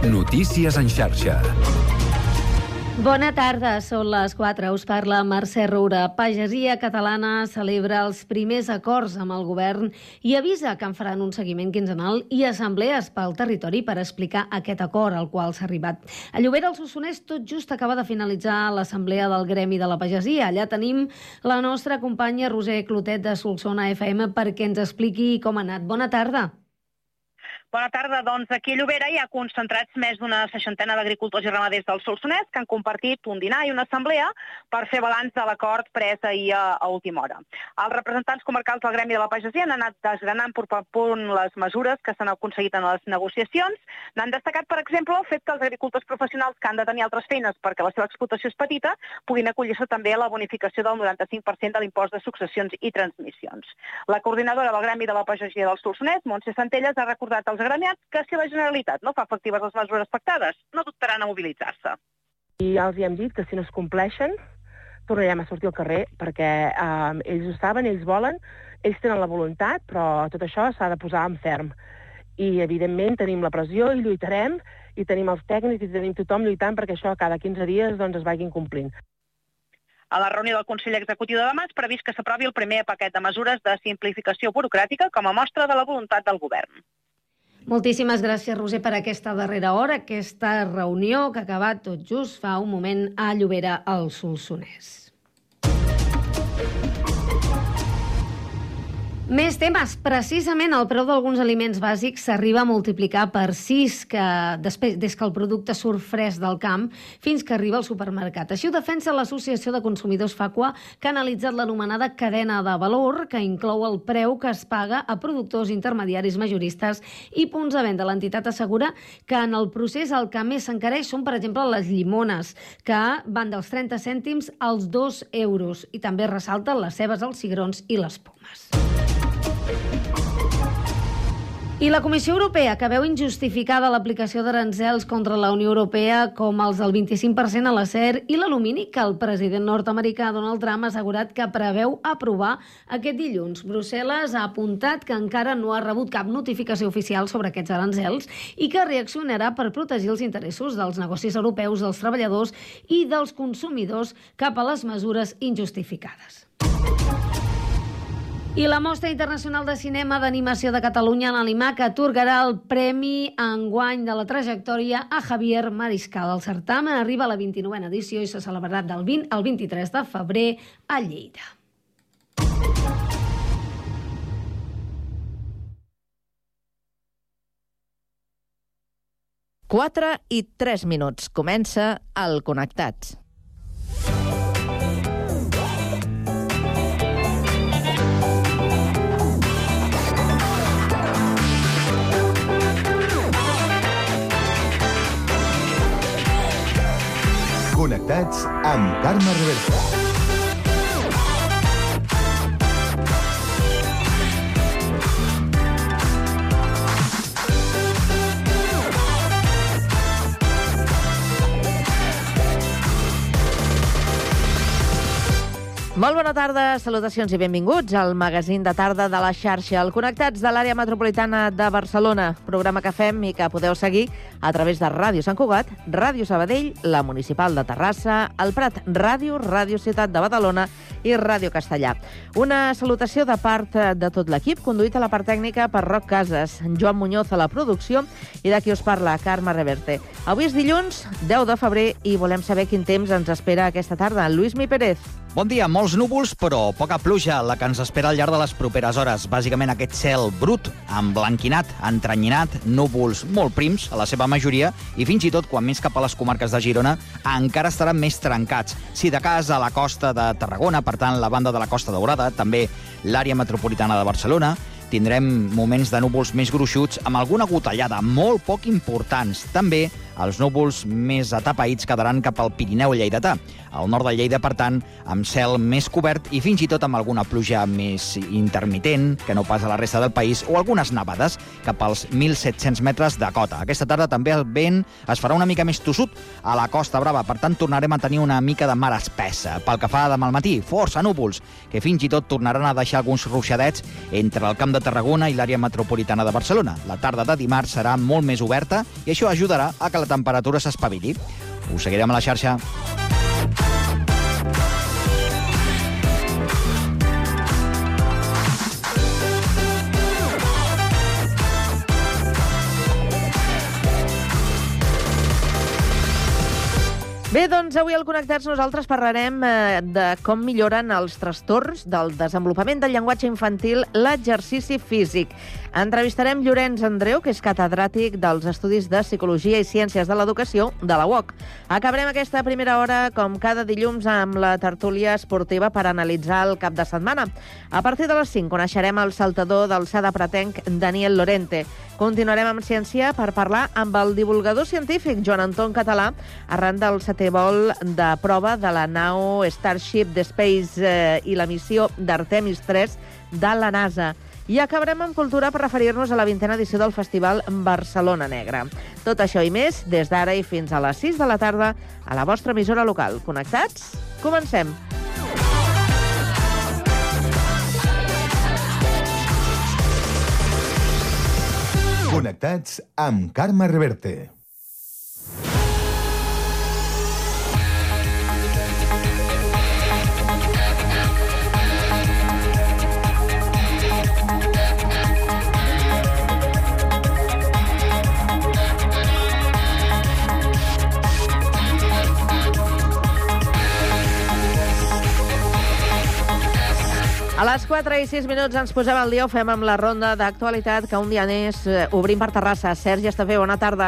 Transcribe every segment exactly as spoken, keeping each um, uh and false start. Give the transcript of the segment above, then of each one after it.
Notícies en xarxa. Bona tarda, són les quatre. Us parla Mercè Roura. Pagesia Catalana celebra els primers acords amb el govern i avisa que en faran un seguiment quinzenal i assemblees pel territori per explicar aquest acord al qual s'ha arribat. A Llobera, el Solsonès, tot just acaba de finalitzar l'assemblea del Gremi de la Pagesia. Allà tenim la nostra companya Roser Clotet de Solsona F M perquè ens expliqui com ha anat. Bona tarda. Bona tarda. Doncs aquí a Llobera hi ha concentrats més d'una seixantena d'agricultors i ramaders del Solsonès que han compartit un dinar i una assemblea per fer balanç de l'acord pres ahir a, a última hora. Els representants comarcals del Gremi de la Pagesia han anat desgranant punt per punt les mesures que s'han aconseguit en les negociacions. N'han destacat, per exemple, el fet que els agricultors professionals que han de tenir altres feines perquè la seva explotació és petita puguin acollir-se també a la bonificació del noranta-cinc per cent de l'impost de successions i transmissions. La coordinadora del Gremi de la Pagesia del Solsonès, Montse Centelles, ha recordat als gremiats que si la Generalitat no fa efectives les mesures pactades, no dubtaran a mobilitzar-se. I ja els hi hem dit que si no es compleixen, tornarem a sortir al carrer, perquè eh, ells ho saben, ells volen, ells tenen la voluntat, però tot això s'ha de posar en ferm. I, evidentment, tenim la pressió i lluitarem, i tenim els tècnics i tenim tothom lluitant perquè això cada quinze dies doncs, es vagin complint. A la reunió del Consell Executiu de demà és previst que s'aprovi el primer paquet de mesures de simplificació burocràtica com a mostra de la voluntat del govern. Moltíssimes gràcies, Roser, per aquesta darrera hora, aquesta reunió que ha acabat tot just fa un moment a Llobera, al Solsonès. Més temes. Precisament el preu d'alguns aliments bàsics s'arriba a multiplicar per sis que, després, des que el producte surt fresc del camp fins que arriba al supermercat. Així ho defensa l'Associació de Consumidors Facua, que ha analitzat l'anomenada cadena de valor, que inclou el preu que es paga a productors, intermediaris, majoristes i punts de venda. L'entitat assegura que en el procés el que més s'encareix són, per exemple, les llimones, que van dels trenta cèntims als dos euros. I també ressalten les cebes, els cigrons i les pomes. I la Comissió Europea, que veu injustificada l'aplicació d'aranzels contra la Unió Europea com els del vint-i-cinc per cent a l'acer i l'alumini, que el president nord-americà Donald Trump ha assegurat que preveu aprovar aquest dilluns. Brussel·les ha apuntat que encara no ha rebut cap notificació oficial sobre aquests aranzels i que reaccionarà per protegir els interessos dels negocis europeus, dels treballadors i dels consumidors cap a les mesures injustificades. I la Mostra Internacional de Cinema d'Animació de Catalunya, l'Animac, atorgarà el Premi enguany de la trajectòria a Javier Mariscal. El certamen arriba a la vint-i-novena edició i se celebrarà del vint al vint-i-tres de febrer a Lleida. quatre i tres minuts. Comença el Connectats. Connectats amb Carme Reversa. Molt bona tarda, salutacions i benvinguts al magazín de tarda de la xarxa, el Connectats de l'àrea metropolitana de Barcelona, programa que fem i que podeu seguir a través de Ràdio Sant Cugat, Ràdio Sabadell, la Municipal de Terrassa, el Prat Ràdio, Ràdio Ciutat de Badalona i Ràdio Castellà. Una salutació de part de tot l'equip, conduït a la part tècnica per Roc Casas, Joan Muñoz a la producció i de qui us parla, Carme Reverte. Avui és dilluns, deu de febrer, i volem saber quin temps ens espera aquesta tarda. Lluís Mi Pérez. Bon dia, molts núvols, però poca pluja, la que ens espera al llarg de les properes hores. Bàsicament aquest cel brut, emblanquinat, entrenyinat, núvols molt prims, a la seva majoria, i fins i tot, quan més cap a les comarques de Girona, encara estaran més trencats. Si de cas a la costa de Tarragona, per tant, la banda de la Costa Daurada, també l'àrea metropolitana de Barcelona, tindrem moments de núvols més gruixuts amb alguna gotellada, molt poc importants. També Els núvols més atapeïts quedaran cap al Pirineu lleidatà. Al nord de Lleida, per tant, amb cel més cobert i fins i tot amb alguna pluja més intermitent, que no pas a la resta del país, o algunes nevades cap als mil set-cents metres de cota. Aquesta tarda també el vent es farà una mica més tossut a la Costa Brava, per tant tornarem a tenir una mica de mar espessa. Pel que fa demà al matí, força núvols, que fins i tot tornaran a deixar alguns ruixadets entre el Camp de Tarragona i l'àrea metropolitana de Barcelona. La tarda de dimarts serà molt més oberta i això ajudarà a que la temperatura s'espavili. Us seguirem a la xarxa. Bé, doncs avui al Connectats nosaltres parlarem eh, de com milloren els trastorns del desenvolupament del llenguatge infantil l'exercici físic. Entrevistarem Llorenç Andreu, que és catedràtic dels Estudis de Psicologia i Ciències de l'Educació de la U O C. Acabarem aquesta primera hora, com cada dilluns, amb la tertúlia esportiva per analitzar el cap de setmana. A partir de les cinc coneixerem el saltador d'alçada pretenc Daniel Lorente. Continuarem amb ciència per parlar amb el divulgador científic Joan Anton Català arran del setè vol de prova de la nau Starship d'Space eh, i la missió d'Artemis tres de la NASA. I acabarem amb cultura per referir-nos a la vintena edició del Festival Barcelona Negra. Tot això i més des d'ara i fins a les sis de la tarda a la vostra emissora local. Connectats? Comencem! Connectats amb Carme Reverte. A les quatre i sis minuts ens posem al dia, ho fem amb la ronda d'actualitat que un dia més eh, obrim per Terrassa. Sergi Estafé, bona tarda.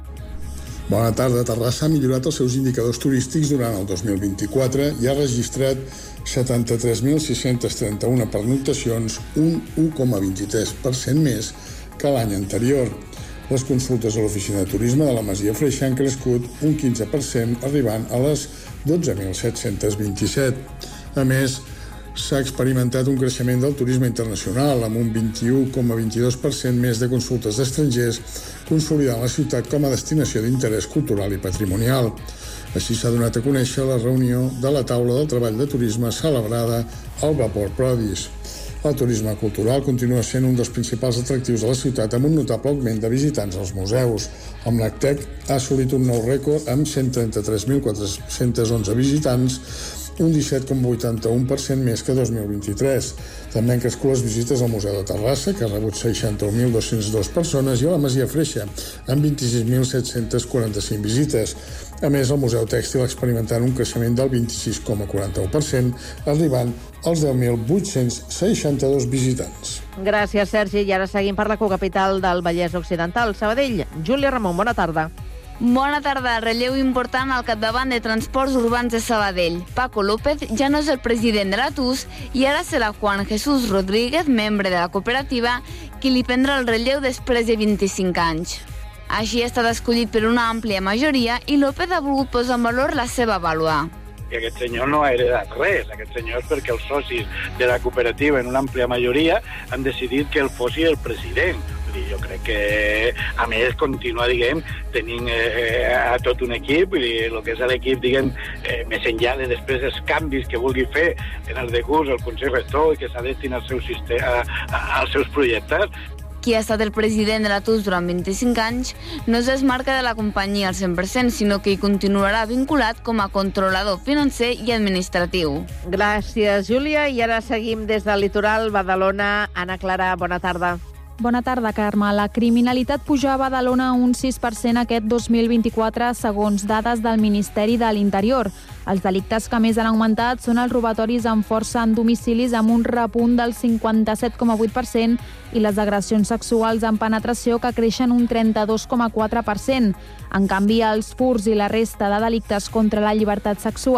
Bona tarda. Terrassa ha millorat els seus indicadors turístics durant el dos mil vint-i-quatre i ha registrat setanta-tres mil sis-cents trenta-u pernoctacions, un u coma vint-i-tres per cent més que l'any anterior. Les consultes a l'oficina de turisme de la Masia Freixa han crescut un quinze per cent, arribant a les dotze mil set-cents vint-i-set. A més, s'ha experimentat un creixement del turisme internacional amb un vint-i-u coma vint-i-dos per cent més de consultes d'estrangers, consolidant la ciutat com a destinació d'interès cultural i patrimonial. Així s'ha donat a conèixer la reunió de la taula del treball de turisme celebrada al Vapor Prodis. El turisme cultural continua sent un dels principals atractius de la ciutat amb un notable augment de visitants als museus. El MNACTEC ha assolit un nou rècord amb cent trenta-tres mil quatre-cents onze visitants, un disset coma vuitanta-u per cent més que dos mil vint-i-tres. També han crescut les visites al Museu de Terrassa, que ha rebut seixanta-un mil dos-cents dos persones, i a la Masia Freixa, amb vint-i-sis mil set-cents quaranta-cinc visites. A més, el Museu Tèxtil ha experimentat un creixement del vint-i-sis coma quaranta-u per cent, arribant als deu mil vuit-cents seixanta-dos visitants. Gràcies, Sergi. I ara seguim per la cocapital del Vallès Occidental, Sabadell. Júlia Ramon, bona tarda. Bona tarda. Relleu important al capdavant de Transports Urbans de Sabadell. Paco López ja no és el president de l'A T U S i ara serà Juan Jesús Rodríguez, membre de la cooperativa, qui li prendrà el relleu després de vint-i-cinc anys. Així ha estat escollit per una àmplia majoria i López ha volgut posar en valor la seva vàlua. Que aquest senyor no ha heredat res. Aquest senyor és perquè els socis de la cooperativa, en una àmplia majoria, han decidit que ell fos el president. Jo crec que, a més, continua, diguem, tenint eh, a tot un equip, i el que és l'equip, diguem, eh, més enllà de després els canvis que vulgui fer en el decurs, el Consell Rector, i que s'adaptin als seus, sistema, als seus projectes. Qui ha estat el president de l'A T U S durant vint-i-cinc anys no es desmarca de la companyia al cent per cent, sinó que hi continuarà vinculat com a controlador financer i administratiu. Gràcies, Júlia. I ara seguim des del litoral, Badalona. Anna Clara, bona tarda. Bona tarda, Carme. La criminalitat puja a Badalona un sis per cent aquest dos mil vint-i-quatre, segons dades del Ministeri de l'Interior. Els delictes que més han augmentat són els robatoris amb força en domicilis, amb un repunt del cinquanta-set coma vuit per cent, i les agressions sexuals amb penetració, que creixen un trenta-dos coma quatre per cent. En canvi, els furts i la resta de delictes contra la llibertat sexual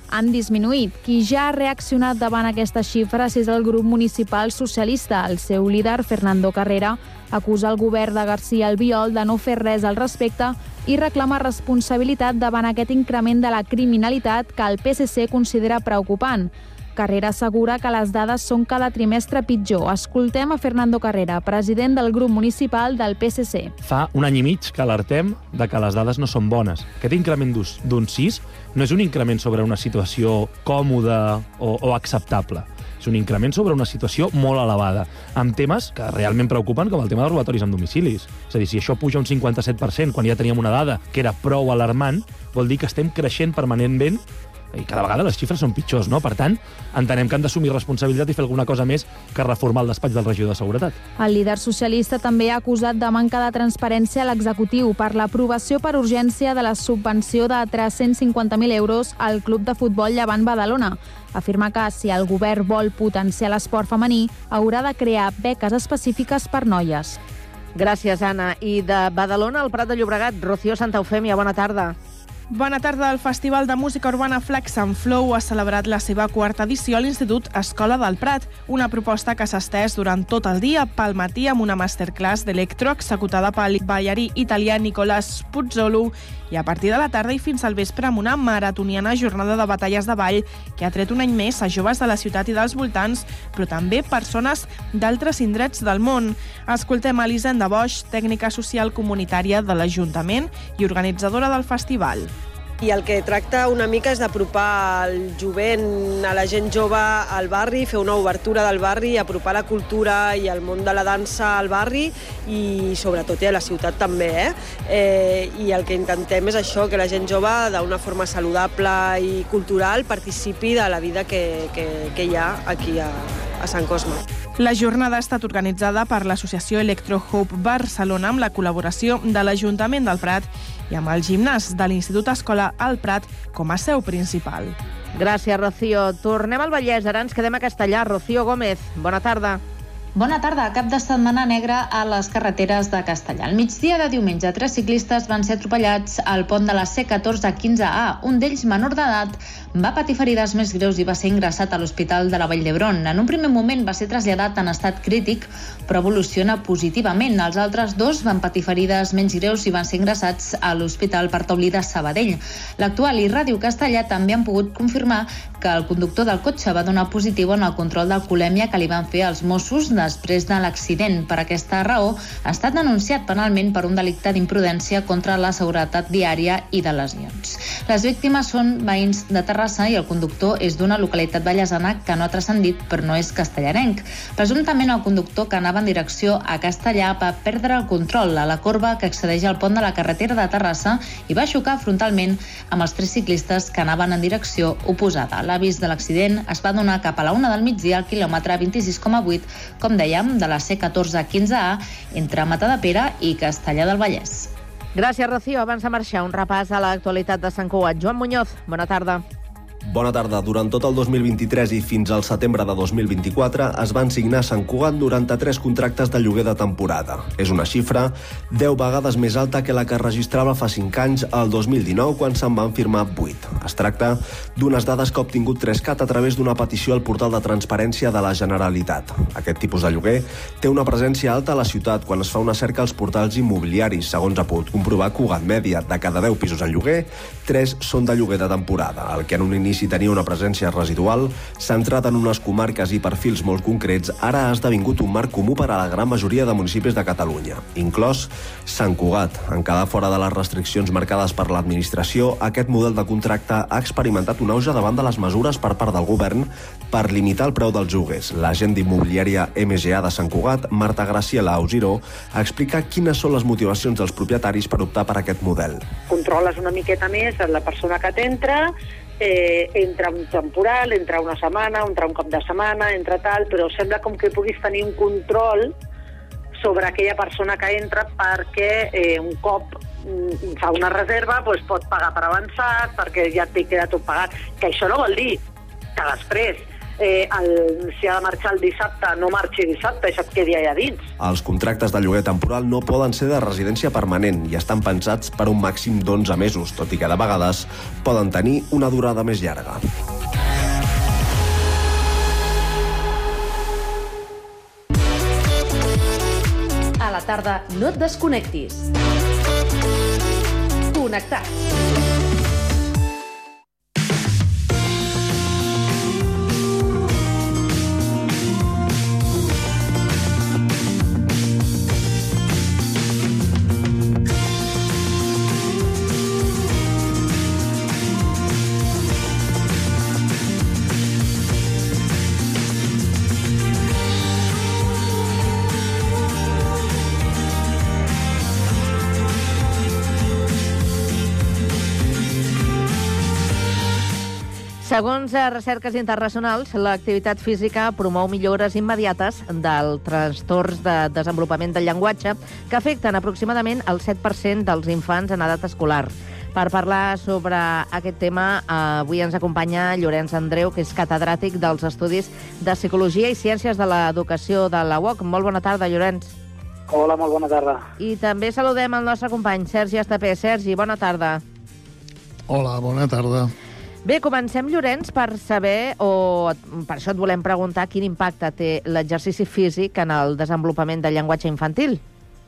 han disminuït. Qui ja ha reaccionat davant aquestes xifres és el grup municipal socialista. El seu líder, Fernando Carrera, acusa el govern de García Albiol de no fer res al respecte i reclama responsabilitat davant aquest increment de la criminalitat que el P S C considera preocupant. Carrera assegura que les dades són cada trimestre pitjor. Escoltem a Fernando Carrera, president del grup municipal del P S C. Fa un any i mig que alertem de que les dades no són bones. Aquest increment d'un sis no és un increment sobre una situació còmoda o, o acceptable. És un increment sobre una situació molt elevada, amb temes que realment preocupen, com el tema dels robatoris amb domicilis. És a dir, si això puja un cinquanta-set per cent quan ja teníem una dada que era prou alarmant, vol dir que estem creixent permanentment i cada vegada les xifres són pitjors, no? Per tant, entenem que han d'assumir responsabilitat i fer alguna cosa més que reformar el despatx del regidor de Seguretat. El líder socialista també ha acusat de manca de transparència a l'executiu per l'aprovació per urgència de la subvenció de tres-cents cinquanta mil euros al Club de Futbol Llevant Badalona. Afirma que si el govern vol potenciar l'esport femení, haurà de crear beques específiques per noies. Gràcies, Anna. I de Badalona al Prat de Llobregat, Rocío Santa Eufèmia, bona tarda. Bona tarda. El Festival de Música Urbana Flex and Flow ha celebrat la seva quarta edició a l'Institut Escola del Prat, una proposta que s'ha estès durant tot el dia pel matí amb una masterclass d'electro executada pel ballarí italià Nicolás Puzzolo i a partir de la tarda i fins al vespre amb una maratoniana jornada de batalles de ball que ha tret un any més a joves de la ciutat i dels voltants, però també persones d'altres indrets del món. Escoltem a Elisenda Bosch, tècnica social comunitària de l'Ajuntament i organitzadora del festival. I el que tracta una mica és d'apropar el jovent, a la gent jove al barri, fer una obertura del barri, apropar la cultura i el món de la dansa al barri i sobretot i a la ciutat també. Eh? Eh, I el que intentem és això, que la gent jove d'una forma saludable i cultural participi de la vida que, que, que hi ha aquí a, a Sant Cosme. La jornada ha estat organitzada per l'associació Electro Hope Barcelona amb la col·laboració de l'Ajuntament del Prat i amb el gimnàs de l'Institut Escola al Prat com a seu principal. Gràcies, Rocío. Tornem al Vallès. Ara ens quedem a Castellar. Rocío Gómez, bona tarda. Bona tarda. Cap de setmana negra a les carreteres de Castellar. Al migdia de diumenge, tres ciclistes van ser atropellats al pont de la C catorze quinze A. Un d'ells, menor d'edat, va patir ferides més greus i va ser ingressat a l'Hospital de la Vall d'Hebron. En un primer moment va ser traslladat en estat crític, però evoluciona positivament. Els altres dos van patir ferides menys greus i van ser ingressats a l'Hospital Bartaulí de Sabadell. L'Actual i Ràdio Castellar també han pogut confirmar que el conductor del cotxe va donar positiu en el control d'alcoholèmia que li van fer els Mossos després de l'accident. Per aquesta raó, ha estat denunciat penalment per un delicte d'imprudència contra la seguretat viària i de lesions. Les víctimes són veïns de Terrassa i el conductor és d'una localitat vallesana que no ha transcendit, però no és castellarenc. Presumptament, el conductor que anava en direcció a Castellar va perdre el control a la corba que accedeix al pont de la carretera de Terrassa i va xocar frontalment amb els tres ciclistes que anaven en direcció oposada. L'avís de l'accident es va donar cap a la una del migdia al quilòmetre vint-i-sis coma vuit, com dèiem, de la C catorze quinze A entre Matadepera i Castellar del Vallès. Gràcies, Rocío. Abans de marxar, un repàs a l'actualitat de Sant Cugat. Joan Muñoz, bona tarda. Bona tarda. Durant tot el dos mil vint-i-tres i fins al setembre de dos mil vint-i-quatre es van signar a Sant Cugat noranta-tres contractes de lloguer de temporada. És una xifra deu vegades més alta que la que registrava fa cinc anys, el dos mil dinou, quan se'n van firmar vuit. Es tracta d'unes dades que ha obtingut Trescat a través d'una petició al portal de transparència de la Generalitat. Aquest tipus de lloguer té una presència alta a la ciutat quan es fa una cerca als portals immobiliaris. Segons ha pogut comprovar Cugat Mèdia, de cada deu pisos en lloguer, tres són de lloguer de temporada, el que en un inici si tenia una presència residual, centrat en unes comarques i perfils molt concrets, ara ha esdevingut un marc comú per a la gran majoria de municipis de Catalunya, inclòs Sant Cugat. En quedar fora de les restriccions marcades per l'administració, aquest model de contracte ha experimentat un auge davant de les mesures per part del govern per limitar el preu dels lloguers. L'agent d'immobiliària M G A de Sant Cugat, Marta Graciela Augiró, explica quines són les motivacions dels propietaris per optar per aquest model. Controles una miqueta més la persona que t'entra, Eh, entra un temporal, entra una setmana, entra un cap de setmana, entra tal, però sembla com que puguis tenir un control sobre aquella persona que entra perquè eh, un cop mm, fa una reserva doncs pot pagar per avançat, perquè ja t'hi queda tot pagat. Que això no vol dir que després eh, el, si ha de marxar el dissabte, no marxi dissabte i se't quedi allà dins. Els contractes de lloguer temporal no poden ser de residència permanent i estan pensats per un màxim d'onze mesos, tot i que de vegades poden tenir una durada més llarga. A la tarda no et desconnectis. Connectats. Segons recerques internacionals, l'activitat física promou millores immediates del trastorns de desenvolupament del llenguatge que afecten aproximadament el set per cent dels infants en edat escolar. Per parlar sobre aquest tema, avui ens acompanya Llorenç Andreu, que és catedràtic dels Estudis de Psicologia i Ciències de l'Educació de la U O C. Molt bona tarda, Llorenç. Hola, molt bona tarda. I també saludem el nostre company, Sergi Estapé. Sergi, bona tarda. Hola, bona tarda. Bé, comencem, Llorenç, per saber, o per això et volem preguntar, quin impacte té l'exercici físic en el desenvolupament del llenguatge infantil.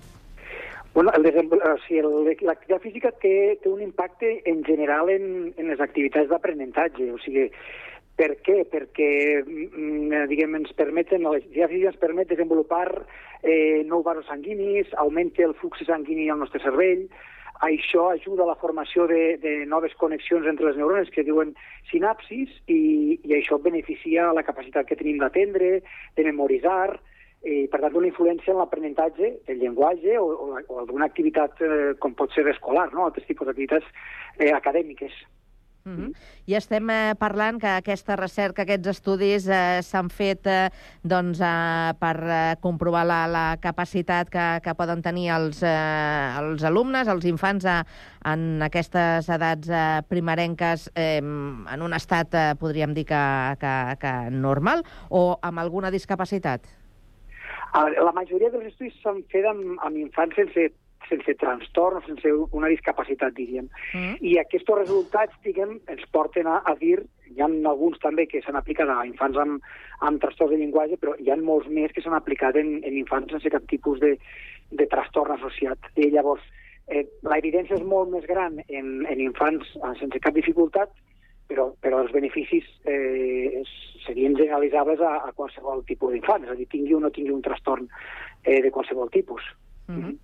Bueno, el o sigui, l'activitat física té, té un impacte en general en, en les activitats d'aprenentatge. O sigui, per què? Perquè diguem, ens permeten, l'activitat física ens permet desenvolupar eh, nous vasos sanguinis, augmenta el flux sanguini al nostre cervell. Això ajuda a la formació de, de noves connexions entre les neurones que diuen sinapsis i, i això beneficia la capacitat que tenim d'aprendre, de memoritzar, i per tant una influència en l'aprenentatge del llenguatge o, o, o d'una activitat eh, com pot ser escolar, no? Altres tipus d'activitats eh, acadèmiques. Uh-huh. I estem eh, parlant que aquesta recerca, aquests estudis eh, s'han fet eh, doncs, eh, per eh, comprovar la, la capacitat que, que poden tenir els, eh, els alumnes, els infants eh, en aquestes edats eh, primerenques eh, en un estat, eh, podríem dir, que, que, que normal o amb alguna discapacitat? La majoria dels estudis s'han fet amb, amb infants sense sense trastorn, sense una discapacitat, diríem. Mm. I aquests resultats, diguem, ens porten a, a dir, hi ha alguns també que s'han aplicat a infants amb, amb trastorns de llenguatge, però hi ha molts més que s'han aplicat en, en infants sense cap tipus de, de trastorn associat. I llavors, eh, l'evidència és molt més gran en, en infants sense cap dificultat, però, però els beneficis eh, serien generalitzables a, a qualsevol tipus d'infant, és a dir, tingui o no tingui un trastorn eh, de qualsevol tipus. Mm-hmm. Mm-hmm.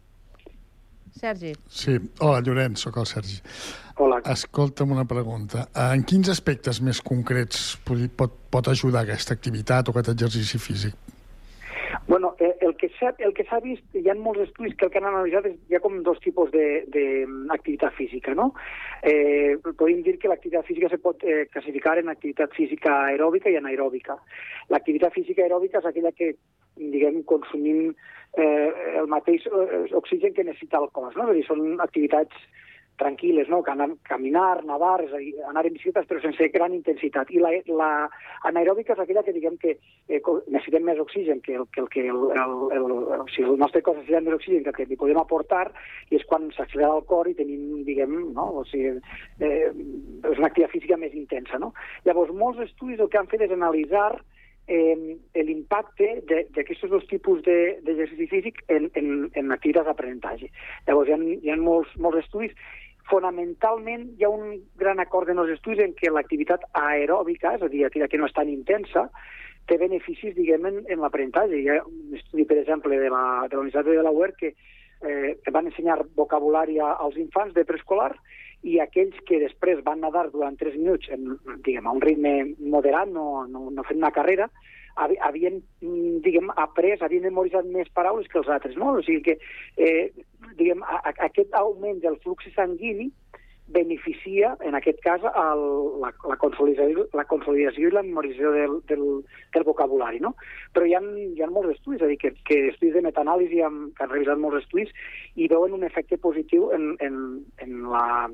Sergi. Sí, hola, Llorenç, sóc el Sergi. Hola. Escolta'm una pregunta. En quins aspectes més concrets pot, pot ajudar aquesta activitat o aquest exercici físic? Bueno, el que s'ha el que s'ha vist, hi ha molts estudis que el que han analitzat és, hi ha com dos tipus d'activitat física, no? Eh, podem dir que l'activitat física se pot eh, classificar en activitat física aeròbica i anaeròbica. L'activitat física aeròbica és aquella que, diguem, consumim eh, el mateix oxigen que necessita el cos, no? És a dir, són activitats tranquil·les, no? Caminar, nedar, és a dir, anar en bicicletes, però sense gran intensitat. I la, la anaeròbica és aquella que, diguem, que eh, necessitem més oxigen, que el que el, que el, el, el, el, si el nostre cos necessita més oxigen que el que li podem aportar, i és quan s'accelera el cor i tenim, diguem, no? O sigui, eh, és una activitat física més intensa, no? Llavors, molts estudis el que han fet és analitzar eh, l'impacte d'aquests dos tipus d'exercici físic en, en, en activitats d'aprenentatge. Llavors, hi ha, hi ha molts, molts estudis. Fonamentalment, hi ha un gran acord en els estudis en què l'activitat aeròbica, és a dir, aquella que no és tan intensa, té beneficis, diguem, en, en l'aprenentatge. Hi ha un estudi, per exemple, de la, de la Universitat de Delaware que eh, van ensenyar vocabulari als infants de preescolar i aquells que després van nedar durant tres minuts, en, diguem, a un ritme moderat, no, no, no fent una carrera, havien, diguem, après, havien memoritzat més paraules que els altres, no? O sigui que, eh, diguem, a, a, aquest augment del flux sanguini beneficia, en aquest cas, el, la, la, consolidació, la consolidació i la memorització del, del, del vocabulari, no? Però hi ha, hi ha molts estudis, és a dir, que, que estudis de metaanàlisi han, que han revisat molts estudis i veuen un efecte positiu en, en, en la,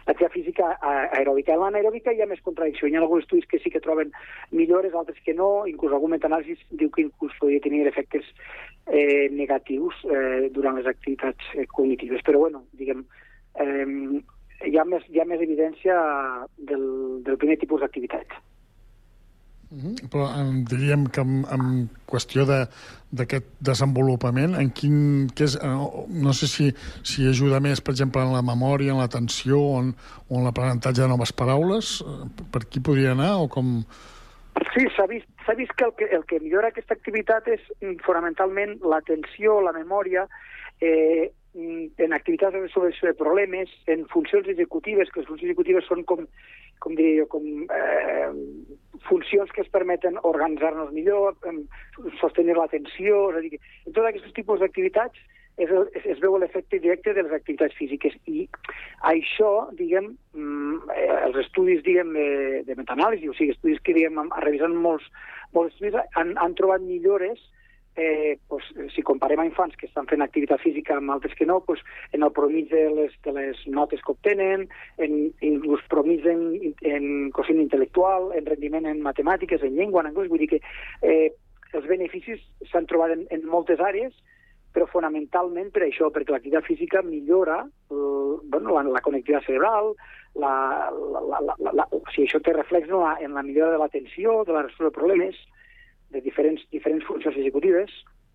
l'activitat física aeròbica. En l'anaeròbica hi ha més contradicció. Hi ha alguns estudis que sí que troben millores, altres que no. Inclús algun metanàlisi diu que inclús podria tenir efectes eh, negatius eh, durant les activitats eh, cognitives. Però, bueno, diguem, eh, hi ha més, hi ha més evidència del, del primer tipus d'activitat. Mm-hmm. Però en, diríem que en, en qüestió d'aquest de, desenvolupament, en quin, que és, no sé si, si ajuda més, per exemple, en la memòria, en l'atenció o en, o en l'aprenentatge de noves paraules, per aquí podria anar o com... Sí, s'ha vist, s'ha vist que el, que el que millora aquesta activitat és fonamentalment l'atenció, la memòria, eh, en activitats de resolució de problemes, en funcions executives, que les funcions executives són com, com diria jo, com eh, funcions que es permeten organitzar-nos millor, sostenir l'atenció, és a dir, en tots aquests tipus d'activitats es, es, es veu l'efecte directe de les activitats físiques. I això, diguem, els estudis, diguem, de, de metanàlisi, o sigui, estudis que, diguem, revisant molts, molts estudis, han, han trobat millores. Eh, pues, si comparem a infants que estan fent activitat física amb altres que no, pues, en el promig de les, de les notes que obtenen, en, inclús promig en, en quocient intel·lectual, en rendiment en matemàtiques, en llengua, en anglès. Vull dir que eh, els beneficis s'han trobat en, en moltes àrees, però fonamentalment per això, perquè l'activitat física millora eh, bueno, la, la connectivitat cerebral, la, la, la, la, la, o sigui, això té reflex en la, en la millora de l'atenció, de la resolució de problemes, de diferents, diferents funcions executives.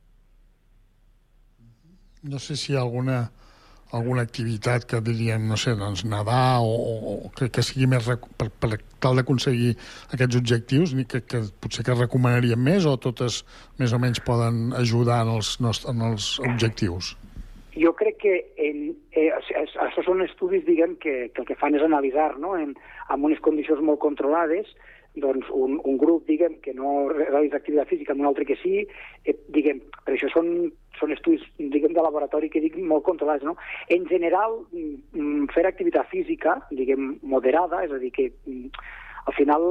No sé si hi ha alguna, alguna activitat que diríem, no sé, doncs nedar o, o que, que sigui més per, per tal d'aconseguir aquests objectius, que, que potser que recomanaríem més o totes més o menys poden ajudar en els, en els objectius? Jo crec que en, eh, això són estudis, diguem, que, que el que fan és analitzar, no?, en, en unes condicions molt controlades, doncs un, un grup, diguem, que no realitza activitat física, amb un altre que sí, eh, diguem, per això són, són estudis, diguem, de laboratori que dic molt controlats, no? En general, mm, fer activitat física, diguem, moderada, és a dir, que mm, al final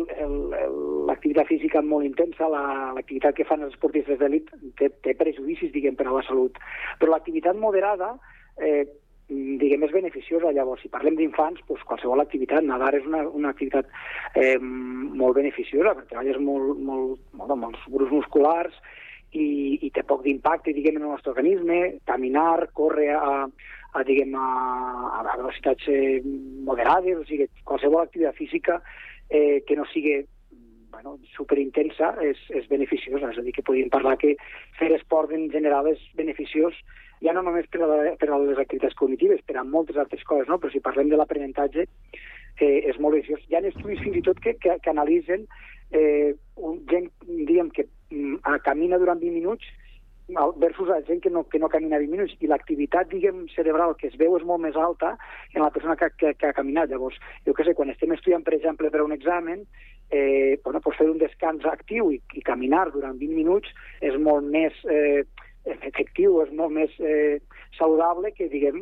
l'activitat física molt intensa, l'activitat que fan els esportistes d'elit, té, té prejudicis, diguem, per a la salut. Però l'activitat moderada, eh, diguem, és beneficiosa. Llavors, si parlem d'infants, doncs qualsevol activitat, nedar és una, una activitat eh, molt beneficiosa, perquè treballes molt, molt, molt amb els grups musculars i, i té poc d'impacte, diguem, en el nostre organisme. Caminar, córrer a, a, diguem, a, a velocitats eh, moderades, o sigui, qualsevol activitat física eh, que no sigui bueno, superintensa és, és beneficiosa. És a dir, que podríem parlar que fer esport en general és beneficiós, ja no només per a, per a les activitats cognitives, per a moltes altres coses, no? Però si parlem de l'aprenentatge, eh, és molt beneficiós. Hi ha estudis fins i tot que, que, que analitzen eh, un, gent, diguem, que mm, camina durant vint minuts versus la gent que no, que no camina vint minuts, i l'activitat, diguem, cerebral que es veu és molt més alta en la persona que, que, que ha caminat. Llavors, jo què sé, quan estem estudiant, per exemple, per a un examen, eh, bueno, pues fer un descans actiu i, i caminar durant vint minuts és molt més eh, efectiu, és molt més eh, saludable que, diguem,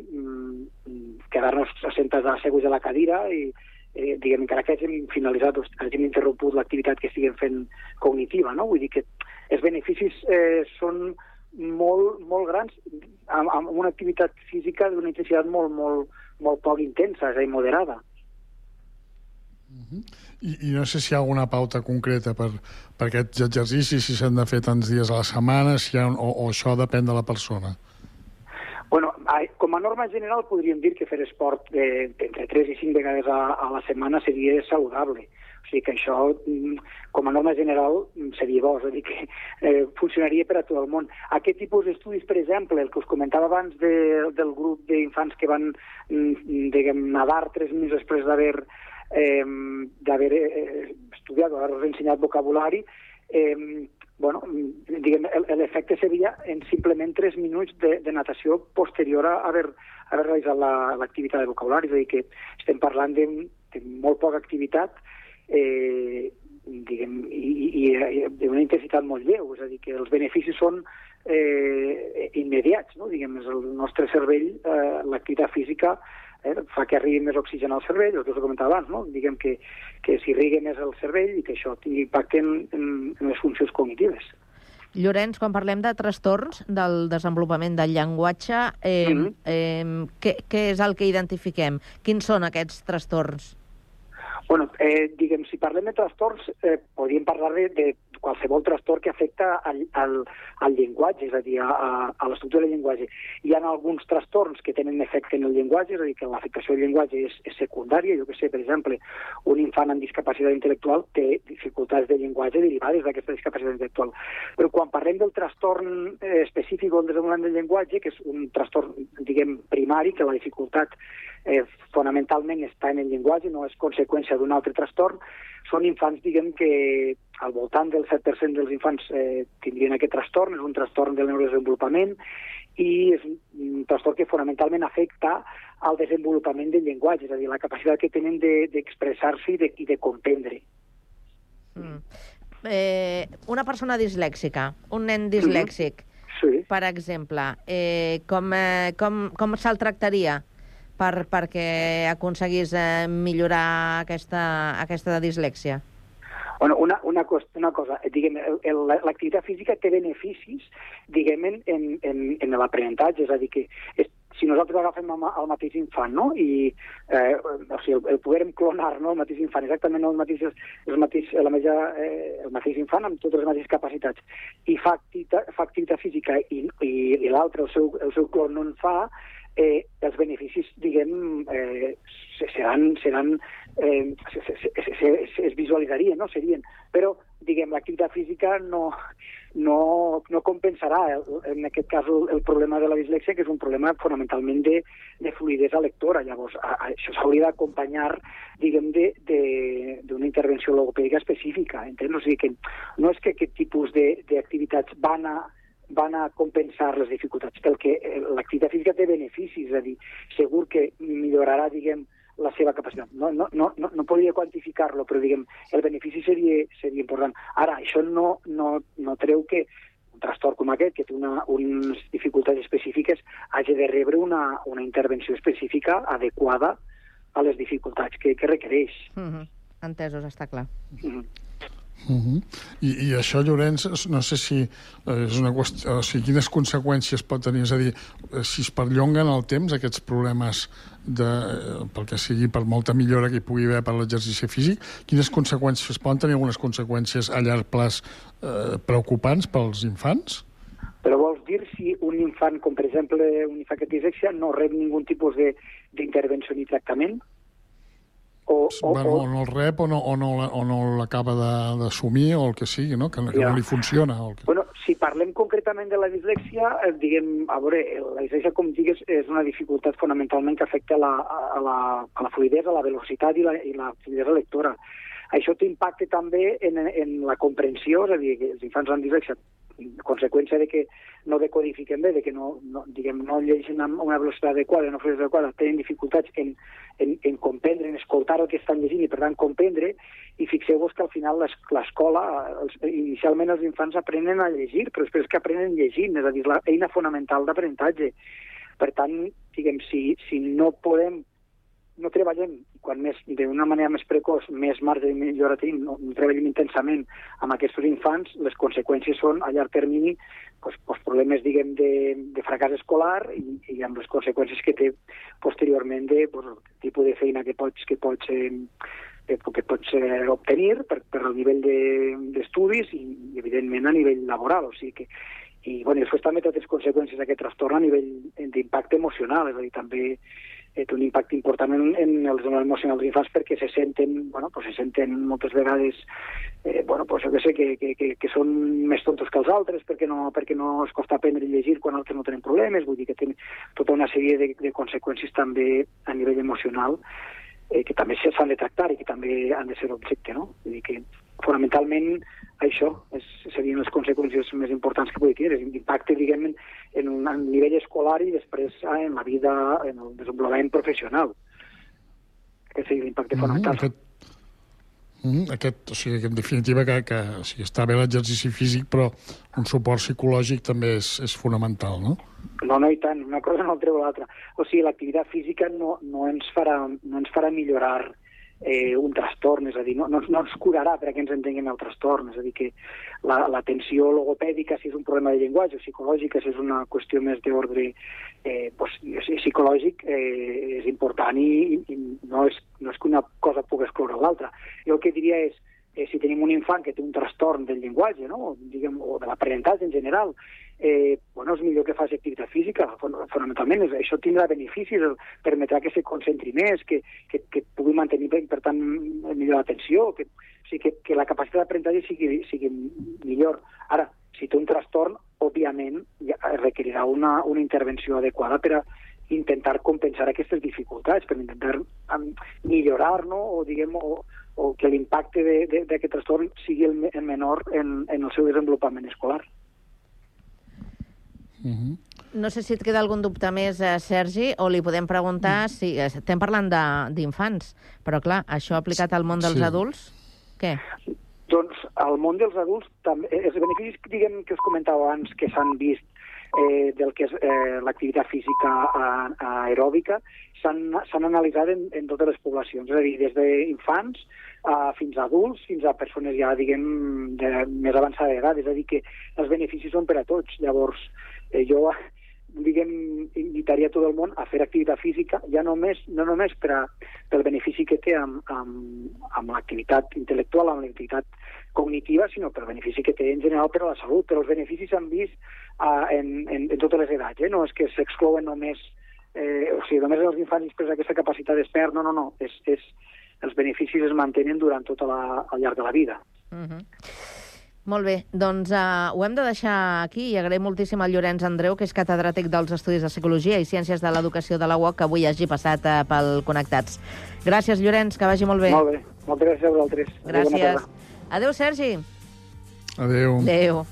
mm, quedar-nos assentats asseguts a la cadira i, eh, diguem, encara que hàgim finalitzat, doncs, hàgim interromput l'activitat que estiguem fent cognitiva, no? Vull dir que els beneficis eh, són molt, molt grans amb, amb una activitat física d'una intensitat molt, molt, molt poc intensa, és a dir, moderada. Uh-huh. I, I no sé si hi ha alguna pauta concreta per, per aquests exercicis, si s'han de fer tants dies a la setmana, si hi ha, o, o això depèn de la persona. Bueno, com a norma general podríem dir que fer esport eh, entre tres i cinc vegades a, a la setmana seria saludable. O sigui que això, com a norma general, seria bo, és a dir, que eh, funcionaria per a tot el món. Aquest tipus d'estudis, per exemple, el que us comentava abans de, del grup d'infants que van, diguem, nedar tres minuts després d'haver eh, d'haver eh, estudiat o haver ensenyat vocabulari, eh, bueno, diguem, l'efecte seria en simplement tres minuts de, de natació posterior a haver, haver realitzat l'activitat la, de vocabulari. És a dir, que estem parlant de, de molt poca activitat eh, diguem, i, i, i d'una intensitat molt lleu. És a dir, que els beneficis són eh, immediats, no? Diguem, el nostre cervell, eh, l'activitat física, Eh, fa que arribi més oxigen al cervell, el que us he comentat abans, no? Diguem que, que s'irrigue més el cervell i que això tingui impacte en, en, en les funcions cognitives. Llorenç, quan parlem de trastorns del desenvolupament del llenguatge, eh, mm-hmm. eh, què, què és el que identifiquem? Quins són aquests trastorns? Bueno, eh, diguem, si parlem de trastorns, eh, podríem parlar de, de qualsevol trastorn que afecta al, al, al llenguatge, és a dir, a, a l'estructura del llenguatge. Hi ha alguns trastorns que tenen efecte en el llenguatge, és a dir, que l'afectació del llenguatge és, és secundària. Jo que sé, per exemple, un infant amb discapacitat intel·lectual té dificultats de llenguatge derivades d'aquesta discapacitat intel·lectual. Però quan parlem del trastorn eh, específic del desenvolupament del llenguatge, que és un trastorn, diguem, primari, que la dificultat eh, fonamentalment està en el llenguatge, no és conseqüència d'un altre trastorn, són infants, diguem, que al voltant del set per cent dels infants eh, tindrien aquest trastorn, és un trastorn del neurodesenvolupament i és un trastorn que fonamentalment afecta al desenvolupament del llenguatge, és a dir, la capacitat que tenen d'expressar-se de, i, de, i de comprendre. Mm. Eh, una persona dislèxica, un nen dislèxic, mm-hmm. sí. per exemple, eh, com, eh, com, com se'l tractaria per, perquè aconseguís eh, millorar aquesta, aquesta dislèxia? Bueno, una, una, cosa, una cosa, diguem, l'activitat física té beneficis, diguem, en, en, en l'aprenentatge, és a dir, que és, si nosaltres agafem el mateix infant, no?, i eh, o sigui, el, el poderem clonar, no?, el mateix infant, exactament el mateix, el mateix, la mateixa, eh, el mateix infant amb totes les mateixes capacitats, i fa activitat, fa activitat física i, i, i l'altre, el seu, el seu clon no en fa, eh, els beneficis, diguem, eh, seran, seran eh, se, se, se, se, se, es visualitzarien, no? Serien. Però, diguem, l'activitat física no, no, no compensarà, el, en aquest cas, el, el problema de la dislèxia, que és un problema fonamentalment de, de fluïdesa lectora. Llavors, a, a, això s'hauria d'acompanyar, diguem, d'una intervenció logopèdica específica. Entens? O sigui que no és que aquest tipus d'activitats van a van a compensar les dificultats, perquè l'activitat física té beneficis, és a dir, segur que millorarà, diguem, la seva capacitat. No, no, no, no podria quantificar-lo, però, diguem, el benefici seria, seria important. Ara, això no, no, no treu que un trastorn com aquest, que té una, unes dificultats específiques, hagi de rebre una, una intervenció específica adequada a les dificultats que, que requereix. Mm-hmm. Entesos, està clar. Mm-hmm. Uh-huh. I, I això, Llorenç, no sé si eh, és una qüestió, o sigui, quines conseqüències pot tenir, és a dir, si es perllonguen el temps aquests problemes de, pel que sigui, per molta millora que hi pugui haver per l'exercici físic, quines conseqüències poden tenir, algunes conseqüències a llarg plaç eh, preocupants pels infants? Però vols dir si un infant, com per exemple un infant que té dislèxia, no rep ningú tipus d'intervenció ni tractament? O, o, bueno, o no el rep o no, o no, o no l'acaba d'assumir o el que sigui, no? Que, que ja. no li funciona. O el que... Bueno, si parlem concretament de la dislèxia, eh, diguem, a veure, la dislèxia, com digues, és una dificultat fonamentalment que afecta a la, a la, a la fluïdesa, a la velocitat i la, i la fluïdesa lectora. Això té impacte també en, en la comprensió, és a dir, que els infants amb dislèxia, conseqüència de que no decodifiquen bé, de que no, no, diguem, no llegeixen amb una velocitat adequada, no fluïdesa adequada, tenen dificultats en, en, en comprendre, en escoltar el que estan llegint i, per tant, comprendre, i fixeu-vos que al final l'escola, inicialment els infants aprenen a llegir, però després que aprenen llegint, és a dir, l'eina fonamental d'aprenentatge. Per tant, diguem, si, si no podem no treballem, quan més, d'una manera més precoç, més marge de millora tenim, no, no treballem intensament amb aquests infants, les conseqüències són a llarg termini pues, pues, problemes, diguem, de, de fracàs escolar i, i amb les conseqüències que té posteriorment de pues, el tipus de feina que pots, que pots, eh, que pots eh, obtenir per, per al nivell d'estudis de, i, i, evidentment, a nivell laboral. O sigui que, i, bueno, després també totes les conseqüències d'aquest trastorn a nivell d'impacte emocional, és a dir, també té un impacte important en, en el desenvolupament emocional dels infants perquè se senten, bueno, pues se senten moltes vegades, eh, bueno, pues jo que sé, que, que, que, que són més tontos que els altres perquè no, perquè no es costa aprendre a llegir quan altres no tenen problemes, vull dir que tenen tota una sèrie de, de conseqüències també a nivell emocional eh, que també s'han de tractar i que també han de ser objecte, no? Vull dir que fonamentalment això és, serien les conseqüències més importants que pugui tenir, l'impacte, diguem, en un nivell escolar i després en la vida, en el desenvolupament professional. Aquest seria l'impacte mm, fonamental. Aquest, mm, aquest, o sigui, en definitiva, que, que o sigui, està bé l'exercici físic, però un suport psicològic també és, és fonamental, no? No, no, i tant, una cosa no treu l'altra. O sigui, l'activitat física no, no, ens farà, no ens farà millorar eh, un trastorn, és a dir, no, no, no ens curarà perquè ens entenguem el trastorn, és a dir, que l'atenció la, logopèdica, si és un problema de llenguatge, o psicològica, si és una qüestió més d'ordre eh, pues, psicològic, eh, és important i, i no, és, no és que una cosa pugui excloure l'altra. Jo el que diria és, eh, si tenim un infant que té un trastorn del llenguatge, no? Diguem, o de l'aprenentatge en general, eh, bueno, és millor que faci activitat física, fonamentalment. Això tindrà beneficis, permetrà que se concentri més, que, que, que pugui mantenir, per tant, millor l'atenció, que, o sigui, que, que la capacitat d'aprenentatge sigui, sigui millor. Ara, si té un trastorn, òbviament, ja requerirà una, una intervenció adequada per a intentar compensar aquestes dificultats, per intentar um, millorar, no? O, diguem, o, o que l'impacte d'aquest trastorn sigui el, el menor en, en el seu desenvolupament escolar. Uh-huh. No sé si et queda algun dubte més, eh, Sergi, o li podem preguntar uh-huh. si... Estem parlant d'infants, però clar, això aplicat al món dels sí. adults, què? Doncs al món dels adults, també, els beneficis diguem, que us comentava abans que s'han vist eh, del que és eh, l'activitat física aeròbica s'han analitzat en, en totes les poblacions, és a dir, des d'infants uh, fins a adults, fins a persones ja, diguem, de més avançada d'edat, és a dir, que els beneficis són per a tots. Llavors, eh, jo, diguem, invitaria a tot el món a fer activitat física, ja només, no només per a, pel benefici que té amb, amb, amb l'activitat intel·lectual, amb l'activitat cognitiva, sinó per el benefici que té en general per a la salut. Però els beneficis s'han vist uh, en, en, en totes les edats, eh? No és que s'exclouen només, eh, o sigui, només els infants expressen aquesta capacitat d'espert, no, no, no, és, és, els beneficis es mantenen durant tot la, al llarg de la vida. Uh-huh. Molt bé, doncs uh, ho hem de deixar aquí i agraïm moltíssim al Llorenç Andreu, que és catedràtic dels Estudis de Psicologia i Ciències de l'Educació de la U O C, que avui hagi passat uh, pel Connectats. Gràcies, Llorenç, que vagi molt bé. Molt bé, moltes gràcies a vosaltres. Gràcies. Adéu, Sergi. Adéu. Adéu.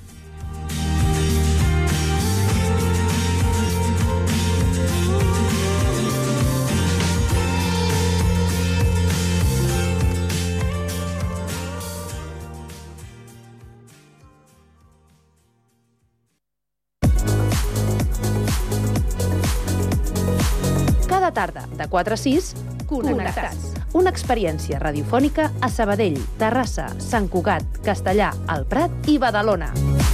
Cada tarda, de quatre a sis, Connectats. Una experiència radiofònica a Sabadell, Terrassa, Sant Cugat, Castellà, el Prat i Badalona.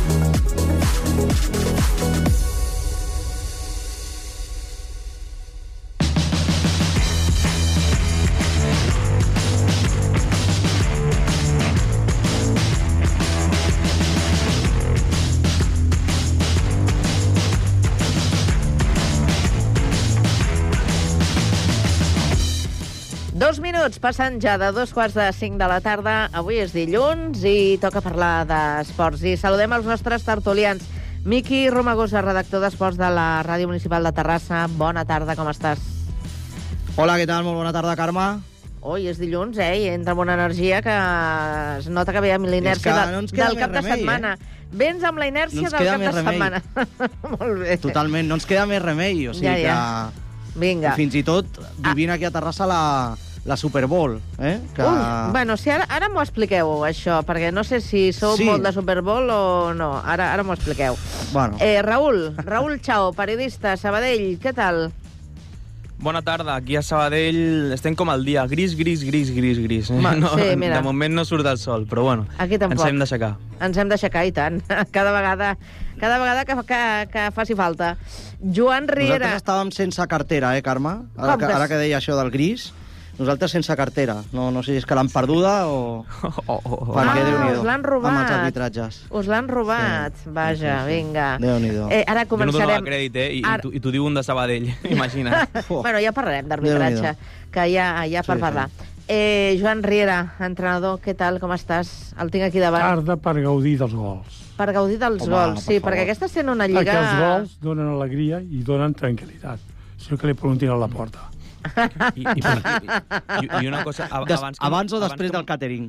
Dos minuts passen ja de dos quarts de cinc de la tarda. Avui és dilluns i toca parlar d'esports. I saludem els nostres tertulians. Miqui Romagosa, redactor d'esports de la Ràdio Municipal de Terrassa. Bona tarda, com estàs? Hola, què tal? Molt bona tarda, Carme. Ui, és dilluns, eh? I entra amb una energia que es nota que ve amb l'inèrcia de, no del cap remei, de setmana. Eh? Vens amb la inèrcia no del cap de remei. setmana. Molt bé. Totalment, no ens queda més remei. O sigui ja, ja. que... Vinga. I fins i tot vivint ah. aquí a Terrassa la... la Super Bowl, eh? Que... Ui, bueno, si ara, ara m'ho expliqueu, això, perquè no sé si sou sí. molt de Super Bowl o no. Ara, ara m'ho expliqueu. Bueno. Eh, Raül, Raül Chao, periodista, Sabadell, què tal? Bona tarda, aquí a Sabadell estem com al dia, gris, gris, gris, gris, gris. Eh? Ma, no, sí, mira. De moment no surt el sol, però bueno, aquí tampoc. Ens hem d'aixecar. Ens hem d'aixecar, i tant. Cada vegada, cada vegada que, que, que faci falta. Joan Riera... Nosaltres estàvem sense cartera, eh, Carme? Ara que, ara que deia això del gris... Nosaltres sense cartera. No, no sé si és que l'han perduda o... Oh, oh, oh. Perquè, ah, us l'han robat. Amb els arbitratges. Us l'han robat. Sí. Vaja, sí, sí. vinga. Déu-n'hi-do. Eh, ara començarem... Jo no dono el crèdit, eh? I, Ar... i t'ho diu un de Sabadell, imagina. Oh. Bueno, ja parlarem d'arbitratge, que hi ha, hi ha per sí, parlar. Sí. Eh, Joan Riera, entrenador, què tal, com estàs? El tinc aquí davant. Tarda per gaudir dels gols. Per gaudir dels Home, gols, sí, per perquè aquesta sent una lliga... Perquè els gols donen alegria i donen tranquil·litat. Si no que li preguntin a la porta. I, i, i, i una cosa... Des, abans, que, abans o després abans que, del catering?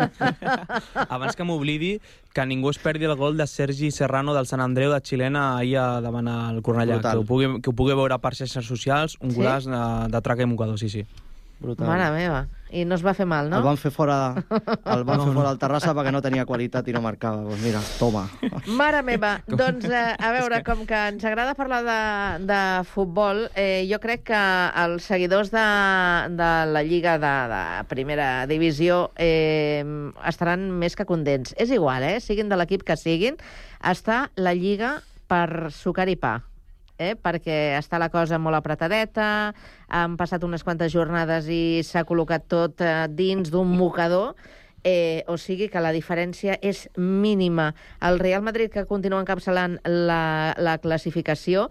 Abans que m'oblidi, que ningú es perdi el gol de Sergi Serrano del Sant Andreu de Xilena ahir davant el Cornellà. Que ho, pugui, que ho pugui veure per xarxes socials, un sí? golaç de, de traca i mocador, sí, sí. brutal. Mare meva. I no es va fer mal, no? El van fer fora, el van fer fora del Terrassa perquè no tenia qualitat i no marcava. Doncs mira, toma. Mare meva, doncs eh, a veure, com que ens agrada parlar de, de futbol, eh, jo crec que els seguidors de, de la Lliga de, de Primera Divisió eh, estaran més que contents. És igual, eh? Siguin de l'equip que siguin, està la Lliga per sucar i pa. Eh, perquè està la cosa molt apretadeta, han passat unes quantes jornades i s'ha col·locat tot eh, dins d'un mocador, eh, o sigui que la diferència és mínima. El Real Madrid, que continua encapçalant la, la classificació,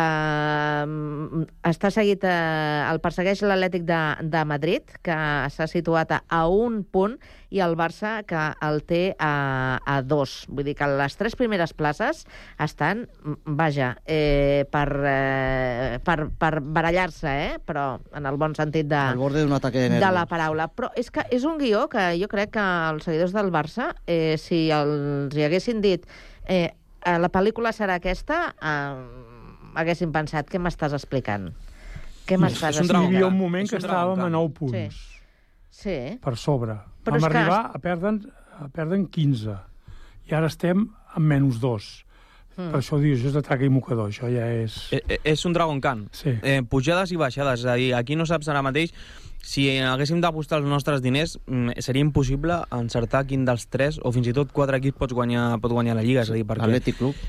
eh, està seguit, eh, el persegueix l'Atlètic de, de Madrid, que s'ha situat a, a un punt, i el Barça, que el té a, a dos. Vull dir que les tres primeres places estan, vaja, eh, per, eh, per, per barallar-se, eh? Però en el bon sentit de, al borde d'un ataque de nervis. De la paraula. Però és que és un guió que jo crec que els seguidors del Barça, eh, si els hi haguessin dit eh, la pel·lícula serà aquesta, eh, haguessin pensat, què m'estàs explicant? Què m'estàs explicant? Hi havia un moment que estàvem a nou punts. Sí. Sí. Per sobre. Però Vam és que- arribar a perdre, a perdre quinze. I ara estem en menys dos. Mm. Per això dius, això és d'atraca i mocador. Això ja és... Eh, eh, és un Dragon Khan. Sí. Eh, pujades i baixades. És a dir, aquí no saps ara mateix... Si haguéssim d'apostar els nostres diners, mm, seria impossible encertar quin dels tres, o fins i tot quatre equips pots guanyar, pot guanyar la Lliga. És a dir, perquè... Atlètic Club.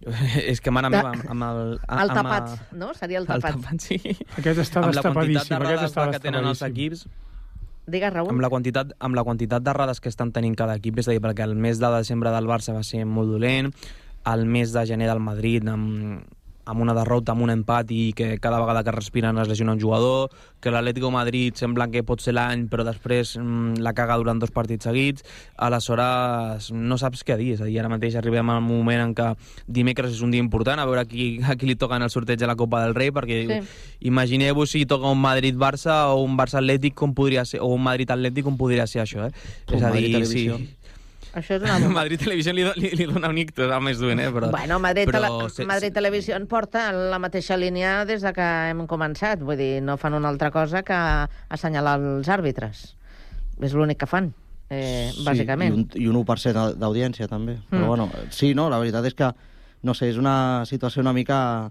És que, mare meva, amb, amb el... El amb tapat, no? Seria el tapat. El tapat, sí. Aquest està Amb la quantitat destapadíssim, de aquest radars està que tenen els destapadíssim. equips... Digues, Raül. Amb la, quantitat, amb la quantitat d'errades que estan tenint cada equip, és a dir, perquè el mes de desembre del Barça va ser molt dolent, el mes de gener del Madrid amb, amb una derrota, amb un empat i que cada vegada que respiren es lesiona un jugador, que l'Atlético de Madrid sembla que pot ser l'any però després mm, la caga durant dos partits seguits, aleshores no saps què dir, és a dir, ara mateix arribem al moment en què dimecres és un dia important, a veure a qui, a qui li toquen el sorteig de la Copa del Rei, perquè sí. Imagineu-vos si toca un Madrid-Barça o un Barça-Atlètic com podria ser, o un Madrid-Atlètic com podria ser això, eh? Com és a Madrid dir, Televisió. sí. Això és una bomba. Madrid Televisió li, li, li dona un ictus al més duent, eh? Però, Bueno, Madrid, però, tele se, Madrid Televisió en porta la mateixa línia des de que hem començat. Vull dir, no fan una altra cosa que assenyalar els àrbitres. És l'únic que fan, eh, Sí, bàsicament. i un, i un u per cent d'audiència, també. Mm. Però bueno, sí, no, la veritat és que, no sé, és una situació una mica...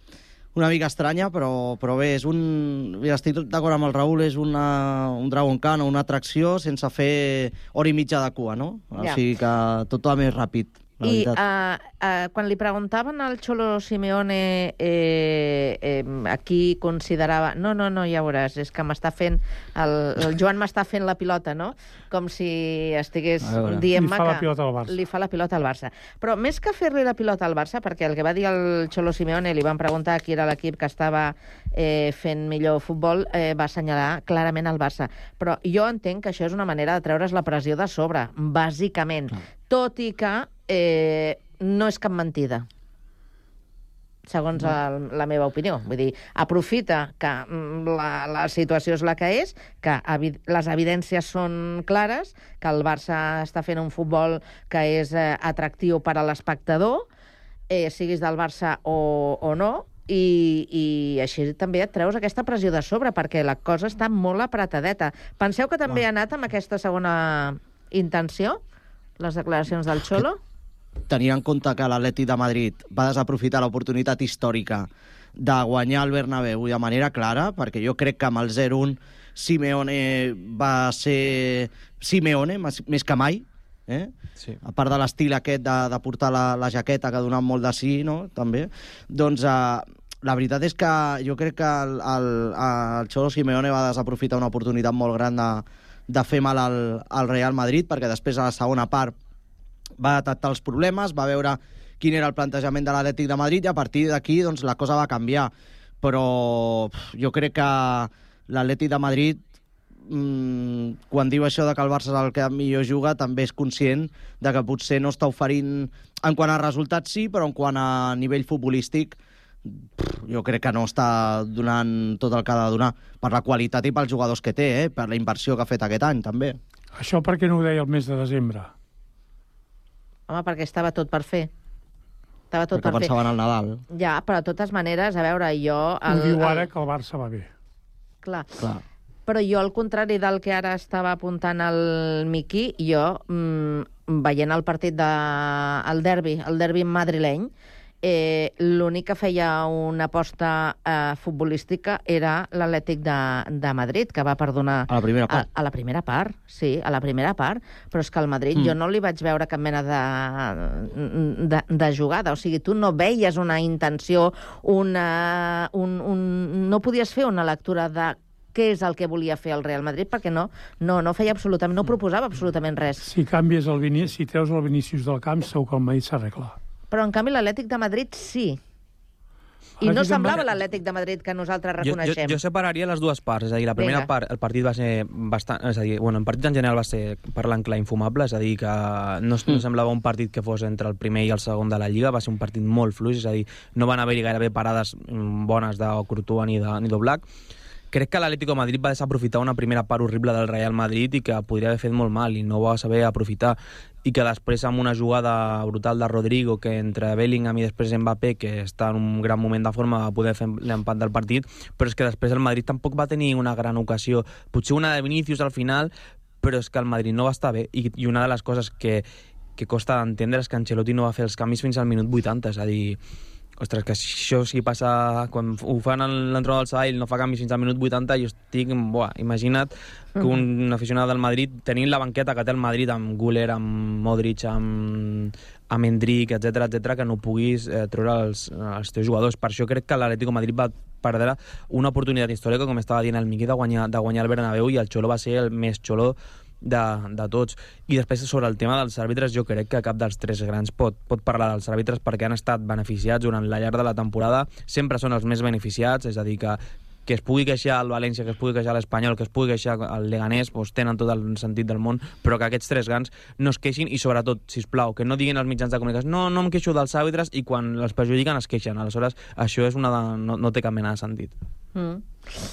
una mica estranya, però, però bé, és un... Mira, estic d'acord amb el Raül, és una, un Dragon Khan o una atracció sense fer hora i mitja de cua, no? O Ja. sigui que tot va més ràpid, la I veritat. uh, uh, quan li preguntaven al Cholo Simeone eh, eh, a qui considerava... No, no, no, ja veuràs, és que m'està fent... El, el Joan m'està fent la pilota, no? Com si estigués A veure. dient-me Li fa que... la pilota al Barça. Li fa la pilota al Barça. Però més que fer-li la pilota al Barça, perquè el que va dir el Cholo Simeone, li van preguntar qui era l'equip que estava eh, fent millor futbol, eh, va assenyalar clarament el Barça. Però jo entenc que això és una manera de treure's la pressió de sobre, bàsicament. Ah. Tot i que eh, no és cap mentida, segons el, la meva opinió. Vull dir, aprofita que mm, la, la situació és la que és, que evi les evidències són clares, que el Barça està fent un futbol que és eh, atractiu per a l'espectador, eh, siguis del Barça o, o no, i, i així també et treus aquesta pressió de sobre, perquè la cosa està molt apretadeta. Penseu que també ha anat amb aquesta segona intenció, les declaracions del Xolo? Tenint en compte que l'Atlètic de Madrid va desaprofitar l'oportunitat històrica de guanyar el Bernabéu de manera clara, perquè jo crec que amb el zero un Simeone va ser Simeone més que mai, eh? Sí. A part de l'estil aquest de, de portar la, la jaqueta que ha donat molt de sí, no? També. Doncs eh, la veritat és que jo crec que el, el, el Cholo Simeone va desaprofitar una oportunitat molt gran de, de fer mal al, al Real Madrid, perquè després a la segona part va detectar els problemes, va veure quin era el plantejament de l'Atlètic de Madrid i a partir d'aquí doncs, la cosa va canviar. Però pff, jo crec que l'Atlètic de Madrid, mmm, quan diu això de que el Barça és el que millor juga, també és conscient de que potser no està oferint, en quant a resultats sí, però en quant a nivell futbolístic pff, jo crec que no està donant tot el que ha de donar, per la qualitat i pels jugadors que té, eh? Per la inversió que ha fet aquest any, també. Això per què no ho deia el mes de desembre? Home, perquè estava tot per fer. Estava tot perquè per fer. pensava en el Nadal. Ja, però de totes maneres, a veure, jo... Ho diu ara que el Barça va bé. Clar. Clar. Però jo, al contrari del que ara estava apuntant el Miqui, jo, mmm, veient el partit de... el derbi, el derbi madrileny, eh, l'únic que feia una aposta eh, futbolística era l'Atlètic de, de Madrid, que va perdonar... A la primera part. A, a la primera part, sí, a la primera part. Però és que al Madrid mm. jo no li vaig veure cap mena de, de, de jugada. O sigui, tu no veies una intenció, una, un, un, no podies fer una lectura de què és el que volia fer el Real Madrid, perquè no, no, no feia absolutament, no proposava absolutament res. Si canvies el Vinícius, si treus el Vinícius del camp, segur que el Madrid s'arregla. Però, en canvi, l'Atlètic de Madrid sí. I no semblava l'Atlètic de Madrid que nosaltres reconeixem. Jo, jo, jo separaria les dues parts. És a dir, la primera Vinga. part, el partit va ser bastant... És a dir, bueno, el partit en general va ser, parlant clar, infumable. És a dir, que no, mm. no semblava un partit que fos entre el primer i el segon de la Lliga. Va ser un partit molt fluix. És a dir, no van haver-hi gairebé parades bones de Courtois ni de, ni d'Oblak. Crec que l'Atlético de Madrid va desaprofitar una primera part horrible del Real Madrid i que podria haver fet molt mal i no ho va saber aprofitar. I que després, amb una jugada brutal de Rodrigo, que entre Bellingham i després Mbappé, que està en un gran moment de forma, va poder fer l'empat del partit, però és que després el Madrid tampoc va tenir una gran ocasió. Potser una de Vinícius al final, però és que el Madrid no va estar bé. I, i una de les coses que, que costa d'entendre és que Ancelotti no va fer els canvis fins al minut vuitanta, és a dir... Ostres, que això sí passa... Quan ho fan l'entrenador del Sabadell, no fa canvis fins al minut vuitanta, jo estic... Buah, imagina't que un aficionat del Madrid, tenint la banqueta que té el Madrid amb Güler, amb Modric, amb, amb Endrick, etcètera, etcètera, que no puguis eh, treure els, els teus jugadors. Per això crec que l'Atlético de Madrid va perdre una oportunitat històrica, com estava dient el Miqui, de guanyar, de guanyar el Bernabéu, i el Xolo va ser el més xolo de, de tots. I després, sobre el tema dels àrbitres, jo crec que cap dels tres grans pot, pot parlar dels àrbitres perquè han estat beneficiats durant la llarg de la temporada, sempre són els més beneficiats, és a dir, que que es pugui queixar el València, que es pugui queixar l'Espanyol, que es pugui queixar el Leganés, doncs tenen tot el sentit del món, però que aquests tres grans no es queixin i, sobretot, sisplau, que no diguin als mitjans de comunicació no, no em queixo dels àrbitres i quan els perjudiquen es queixen. Aleshores, això és una de... no, no té cap mena de sentit. Mm.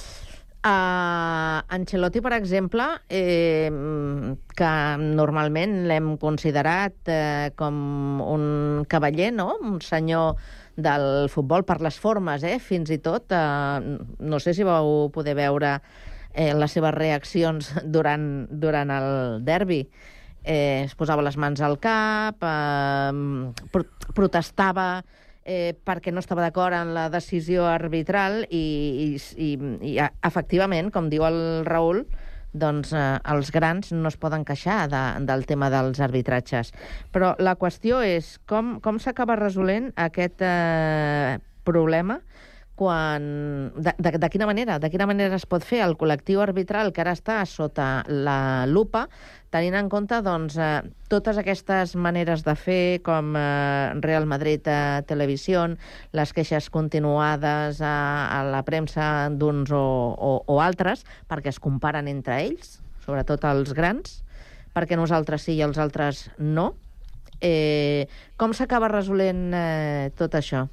Uh, Ancelotti, per exemple, eh, que normalment l'hem considerat eh, com un cavaller, no? Un senyor del futbol per les formes, eh? Fins i tot. Eh, no sé si vau poder veure eh, les seves reaccions durant, durant el derbi. Eh, es posava les mans al cap, eh, pro protestava eh, perquè no estava d'acord en la decisió arbitral i, i, i, i efectivament, com diu el Raül, doncs eh, els grans no es poden queixar de, del tema dels arbitratges. Però la qüestió és com, com s'acaba resolent aquest eh, problema quan... De, de, de quina manera? De quina manera es pot fer el col·lectiu arbitral que ara està sota la lupa, tenint en compte doncs, eh, totes aquestes maneres de fer, com eh, Real Madrid a televisió, les queixes continuades a, a la premsa d'uns o, o, o altres, perquè es comparen entre ells, sobretot els grans, perquè nosaltres sí i els altres no. Eh, com s'acaba resolent eh, tot això?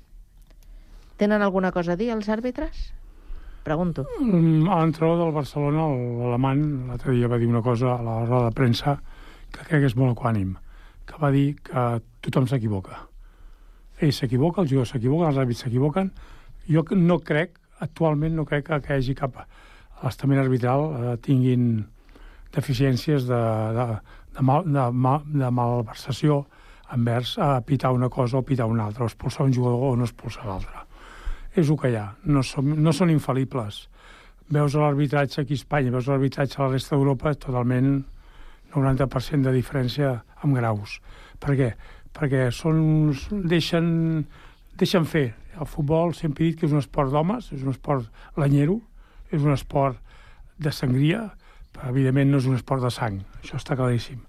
Tenen alguna cosa a dir els àrbitres? Pregunto. L'entrenador del Barcelona, l'alemany, l'altre dia va dir una cosa a la roda de premsa que crec que és molt equànim, que va dir que tothom s'equivoca. Ell s'equivoca, els jugadors s'equivoquen, els àrbits s'equivoquen. Jo no crec, actualment no crec que, que hi hagi cap estament arbitral eh, tinguin deficiències de, de, de, mal, de, mal, de malversació envers a pitar una cosa o pitar una altra, o expulsar un jugador o no expulsar l'altre. És el que hi ha, no, som, no són infal·libles. Veus l'arbitratge aquí a Espanya, veus l'arbitratge a la resta d'Europa, totalment noranta per cent de diferència amb graus. Per què? Perquè són uns, deixen, deixen fer. El futbol sempre he dit que és un esport d'homes, és un esport lanyero, és un esport de sangria, però evidentment no és un esport de sang, això està claríssim.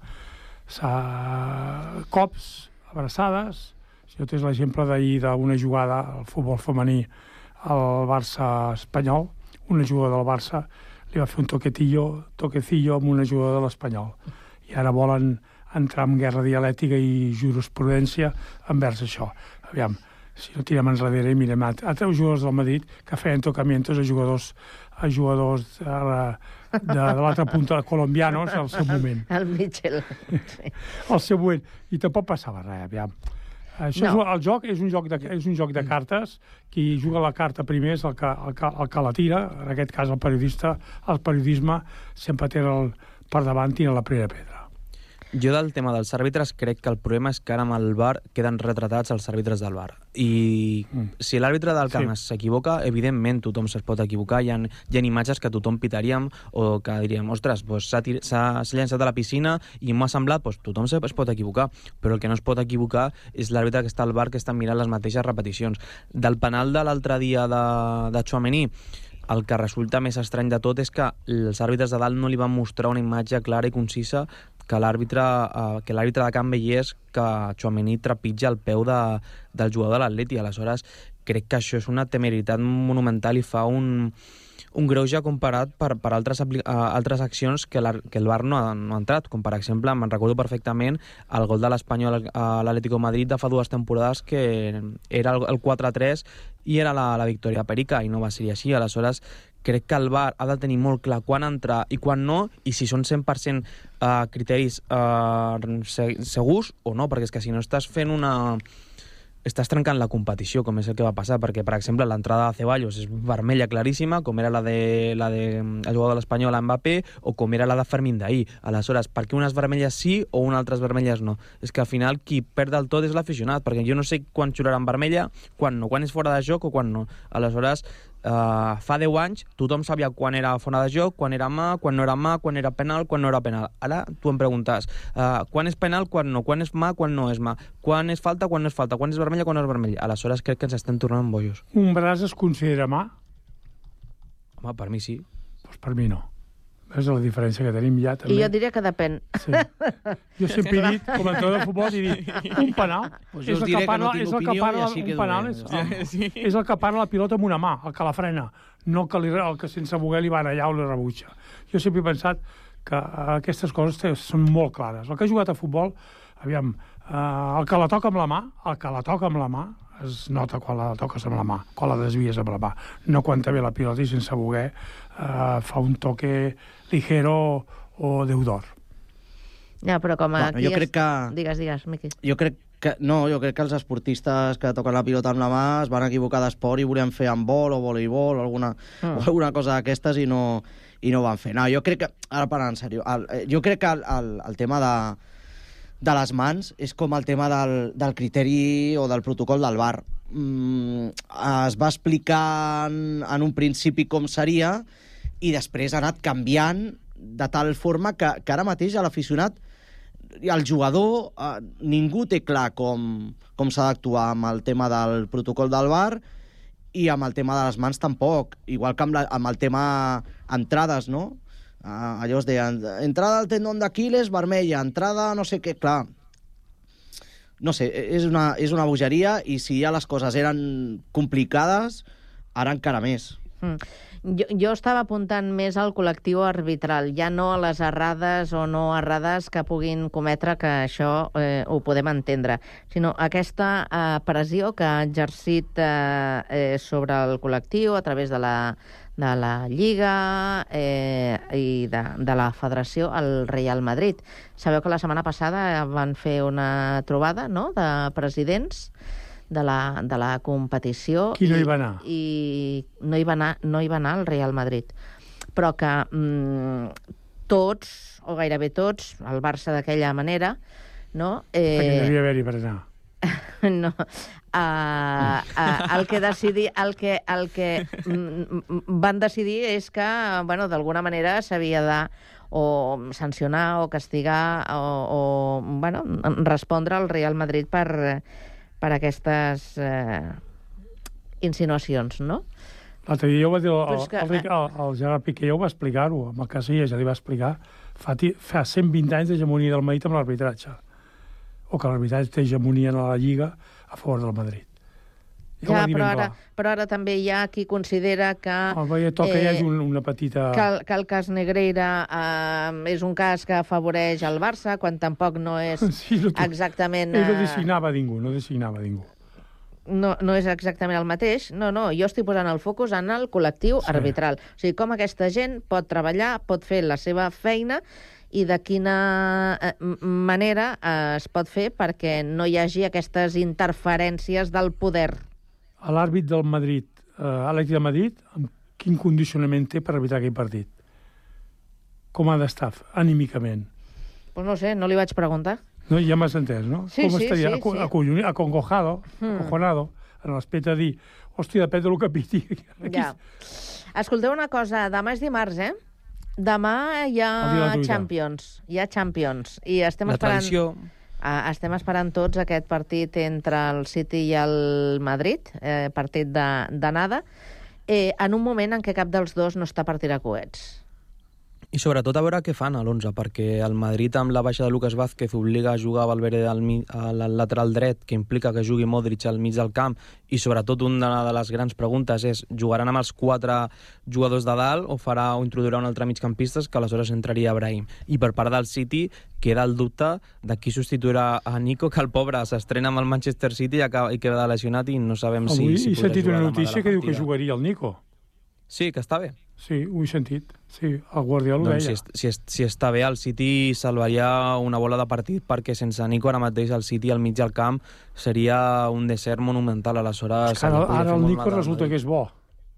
Cops, abraçades. Si jo tens l'exemple d'ahir d'una jugada al futbol femení al Barça espanyol, una jugadora del Barça li va fer un toquetillo, toquecillo amb una jugadora de l'Espanyol. I ara volen entrar en guerra dialèctica i jurisprudència envers això. Aviam, si no tirem enrere i mirem altres jugadors del Madrid que feien tocamientos a jugadors a jugadors de, de, de l'altra punta colombianos al seu moment. El Mitchell. Sí. Al seu moment. I tampoc passava res, aviam. Això no. és, el joc és un joc, de, és un joc de cartes. Qui juga la carta primer és el que, el, que, el que la tira. En aquest cas, el periodista, el periodisme sempre té el, per davant i la primera pedra. Jo del tema dels àrbitres crec que el problema és que ara amb el V A R queden retratats els àrbitres del V A R. I mm. si l'àrbitre del camp sí. s'equivoca, evidentment tothom se'ls pot equivocar. Hi ha, hi ha imatges que tothom pitaríem o que diríem, ostres, doncs s'ha llançat a la piscina i m'ha semblat, doncs tothom es pot equivocar. Però el que no es pot equivocar és l'àrbitre que està al V A R que està mirant les mateixes repeticions. Del penal de l'altre dia de, de Tchouaméni, el que resulta més estrany de tot és que els àrbitres de dalt no li van mostrar una imatge clara i concisa que l'àrbitre eh, que l'àrbitre de camp veiés que Tchouaméni trepitja el peu de, del jugador de l'Atleti. Aleshores, crec que això és una temeritat monumental i fa un, un greuge comparat per, per altres, uh, altres accions que, que el V A R no ha, no ha entrat, com per exemple, me'n recordo perfectament el gol de l'Espanyol a l'Atlético de Madrid de fa dues temporades que era el, el quatre a tres i era la, la victòria perica i no va ser així. Aleshores, crec que el V A R ha de tenir molt clar quan entrar i quan no, i si són cent per cent uh, criteris uh, segurs o no, perquè és que si no estàs fent una... estàs trencant la competició, com és el que va passar, perquè, per exemple, l'entrada de Ceballos és vermella claríssima, com era la de, la de el jugador de l'Espanyol a Mbappé, o com era la de Fermín d'ahir. Aleshores, per què unes vermelles sí o unes altres vermelles no? És que al final qui perd del tot és l'aficionat, perquè jo no sé quan xuraran vermella, quan no, quan és fora de joc o quan no. Aleshores, Uh, fa deu anys tothom sabia quan era fora de joc, quan era mà, quan no era mà, quan era penal, quan no era penal. Ara tu em preguntes uh, quan és penal, quan no, quan és mà, quan no és mà, quan és falta, quan no és falta, quan és vermella, quan no és vermella. Aleshores crec que ens estem tornant bojos. Un braç es considera mà? Home, per mi sí. Pues per mi no. És la diferència que tenim ja, també. I jo diria que depèn. Sí. Jo sempre he dit, com a entrenador de futbol, he dit, un penal pues és el que parla, no és el que parla, un penal és, sí. és el que parla la pilota amb una mà, el que la frena, no el que, li, el que sense voler li van allà o li rebutja. Jo sempre he pensat que aquestes coses són molt clares. El que ha jugat a futbol, aviam, eh, el que la toca amb la mà, el que la toca amb la mà, es nota quan la toques amb la mà, quan la desvies amb la mà, no quan te ve la pilota i sense voler eh, fa un toque ligero o deudor. Ja, però com a... Bueno, jo crec que... Digues, digues, Miqui. Jo crec que... No, jo crec que els esportistes que toquen la pilota amb la mà es van equivocar d'esport i volien fer handbol o voleibol o alguna, mm. o alguna cosa d'aquestes i no, i no ho van fer. No, jo crec que... Ara parlant en sèrio, el, jo crec que el, el, el tema de... de les mans és com el tema del, del criteri o del protocol del V A R. Mm, es va explicar en, en un principi com seria i després ha anat canviant de tal forma que, que ara mateix a l'aficionat i al jugador eh, ningú té clar com, com s'ha d'actuar amb el tema del protocol del V A R i amb el tema de les mans tampoc. Igual que amb, la, amb el tema entrades, no? Uh, allò es deien, entrada al tendón d'Aquiles, vermella, entrada no sé què, clar. No sé, és una, és una bogeria i si ja les coses eren complicades, ara encara més. Mm. Jo, jo estava apuntant més al col·lectiu arbitral, ja no a les errades o no errades que puguin cometre, que això eh, ho podem entendre, sinó aquesta eh, pressió que ha exercit eh, eh, sobre el col·lectiu a través de la, de la Lliga eh, i de, de la Federació al Real Madrid. Sabeu que la setmana passada van fer una trobada, no?, de presidents de la, de la competició. Qui no hi va anar? I, i no, hi va anar, no hi va anar el Real Madrid. Però que mm, tots, o gairebé tots, el Barça d'aquella manera, no? Eh, Perquè no devia haver-hi per anar. No. Uh, uh, el que decidir, el que, el que mm, van decidir és que, bueno, d'alguna manera s'havia de o sancionar o castigar o, o bueno, respondre al Real Madrid per per aquestes eh, insinuacions, no? L'altre dia ja ho va dir el, Però és que- el, el, el, el Gerard Piqué, ja ho va explicar-ho, amb el Casillas ja li va explicar, fa, ti- fa cent vint anys d'hegemonia del Madrid amb l'arbitratge, o que l'arbitratge té hegemonia en la Lliga a favor del Madrid. Ja, ho Ja, va dir però ben ara, clar. però ara també hi ha qui considera que... Home, ja toca, ja és un, una petita... que, el, que el cas Negreira eh, és un cas que afavoreix el Barça, quan tampoc no és Sí, no té- exactament... Ell no eh, designava ningú, no designava ningú. no, no és exactament el mateix. No, no, jo estic posant el focus en el col·lectiu sí. arbitral. O sigui, com aquesta gent pot treballar, pot fer la seva feina i de quina manera es pot fer perquè no hi hagi aquestes interferències del poder. L'àrbit del Madrid, eh, l'Atlètic de Madrid, quin condicionament té per arbitrar aquell partit? Com ha d'estar anímicament? Pues no sé, no li vaig preguntar. No, ja m'has entès, no? Sí, Com sí, estaria sí, sí. Acollonit, acongojado, mm. acojonado, en l'aspecte de dir, hòstia, depèn del que piti. Ja. Escolteu una cosa, demà és dimarts, eh? Demà hi ha Champions. Hi ha Champions. I estem la esperant... tradició... Uh, estem esperant tots aquest partit entre el City i el Madrid, eh, partit d'anada, eh, en un moment en què cap dels dos no està per tirar coets. I sobretot a veure què fan a l'onze, perquè el Madrid amb la baixa de Lucas Vázquez obliga a jugar Valverde al, al lateral dret, que implica que jugui Modric al mig del camp, i sobretot una de les grans preguntes és, jugaran amb els quatre jugadors de dalt o farà o introduirà un altre migcampistes que aleshores entraria Brahim? I per part del City queda el dubte de qui substituirà a Nico, que el pobre s'estrena amb el Manchester City i, acaba, i queda lesionat i no sabem Avui si, si podrà jugar. Avui he sentit una notícia que diu que jugaria el Nico. Sí, que està bé. Sí, ho he sentit. Sí, el Guardiola ho doncs deia. Si, si, si està bé, el City salvaria una bola de partit, perquè sense Nico ara mateix el City al mig del camp seria un desert monumental. Aleshores, ara ara el Nico resulta que és bo.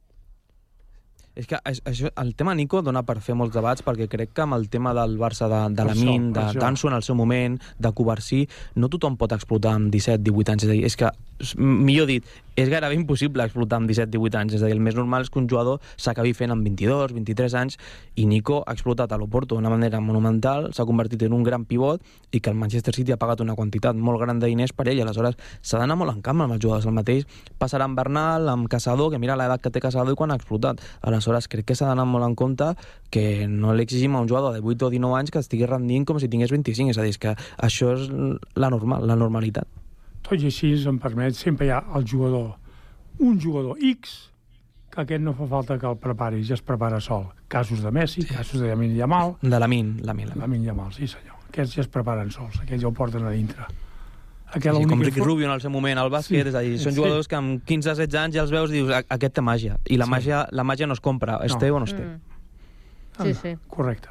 És que això, el tema Nico dona per fer molts debats, perquè crec que amb el tema del Barça, de, de Lamine, de Danso en el seu moment, de Covarsí, no tothom pot explotar amb disset divuit anys. És a dir, és que, millor dit, és gairebé impossible explotar amb disset divuit anys. És a dir, el més normal és que un jugador s'acabi fent amb vint-i-dos, vint-i-tres anys, i Nico ha explotat a l'Oporto d'una manera monumental, s'ha convertit en un gran pivot, i que el Manchester City ha pagat una quantitat molt gran de diners per ell. Aleshores, s'ha d'anar molt en camp amb els jugadors. El mateix passarà amb Bernal, amb Casado, que mira l'edat que té Casado i quan ha explotat. Aleshores, crec que s'ha d'anar molt en compte que no l'exigim a un jugador de divuit o dinou anys que estigui rendint com si tingués vint-i-cinc. És a dir, que això és la normal, la normalitat. Tot i així, em permet, sempre hi ha el jugador, un jugador X, que aquest no fa falta que el prepari, ja es prepara sol. Casos de Messi, sí. Casos de Lamine Yamal. De Lamine, Lamine. Lamine Yamal, sí senyor. Aquests ja es preparen sols, aquests ja ho porten a dintre. Sí, com Ricky Rubio en el seu moment al bàsquet, sí, és a dir, són sí. jugadors que amb quinze o setze anys ja els veus i dius, aquest té màgia, i la, sí. màgia, la màgia no es compra, es no. té o no es té. Mm. Sí, sí. Correcte.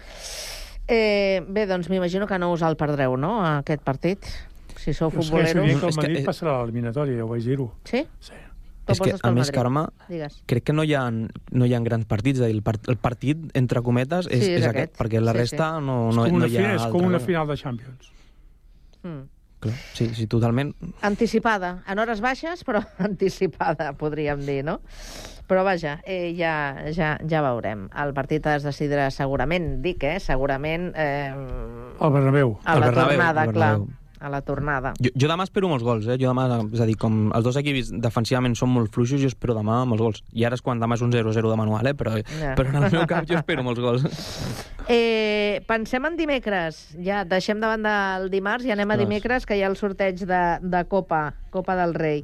Eh, bé, doncs m'imagino que no us el perdreu, no?, aquest partit, si sou futboleros. Jo que el Madrid que... passarà a l'eliminatòria, ja ho vaig dir-ho. Sí? Sí. És que, a més, Carme, Digues. crec que no hi ha, no hi ha grans partits. El, part, el partit, entre cometes, és, sí, és, és aquest, aquest, perquè la sí, resta sí. no, no, no hi ha altra. És com una final de Champions. Mm. Clar, sí, sí, totalment. Anticipada, en hores baixes, però anticipada, podríem dir, no? Però vaja, eh, ja, ja, ja veurem. El partit es decidirà segurament, dic, eh? Segurament... Eh, el Bernabéu. A la el Bernabéu, tornada, el clar. A la tornada. Jo, jo demà espero molts gols, eh? Jo demà, és a dir, com els dos equips defensivament són molt fluixos, jo espero demà molts gols. I ara és quan demà és un zero a zero de manual, eh? Però, yeah. però en el meu camp jo espero molts gols. Eh, pensem en dimecres. Ja deixem de banda el dimarts i anem Ostres. a dimecres, que hi ha el sorteig de, de Copa, Copa del Rei.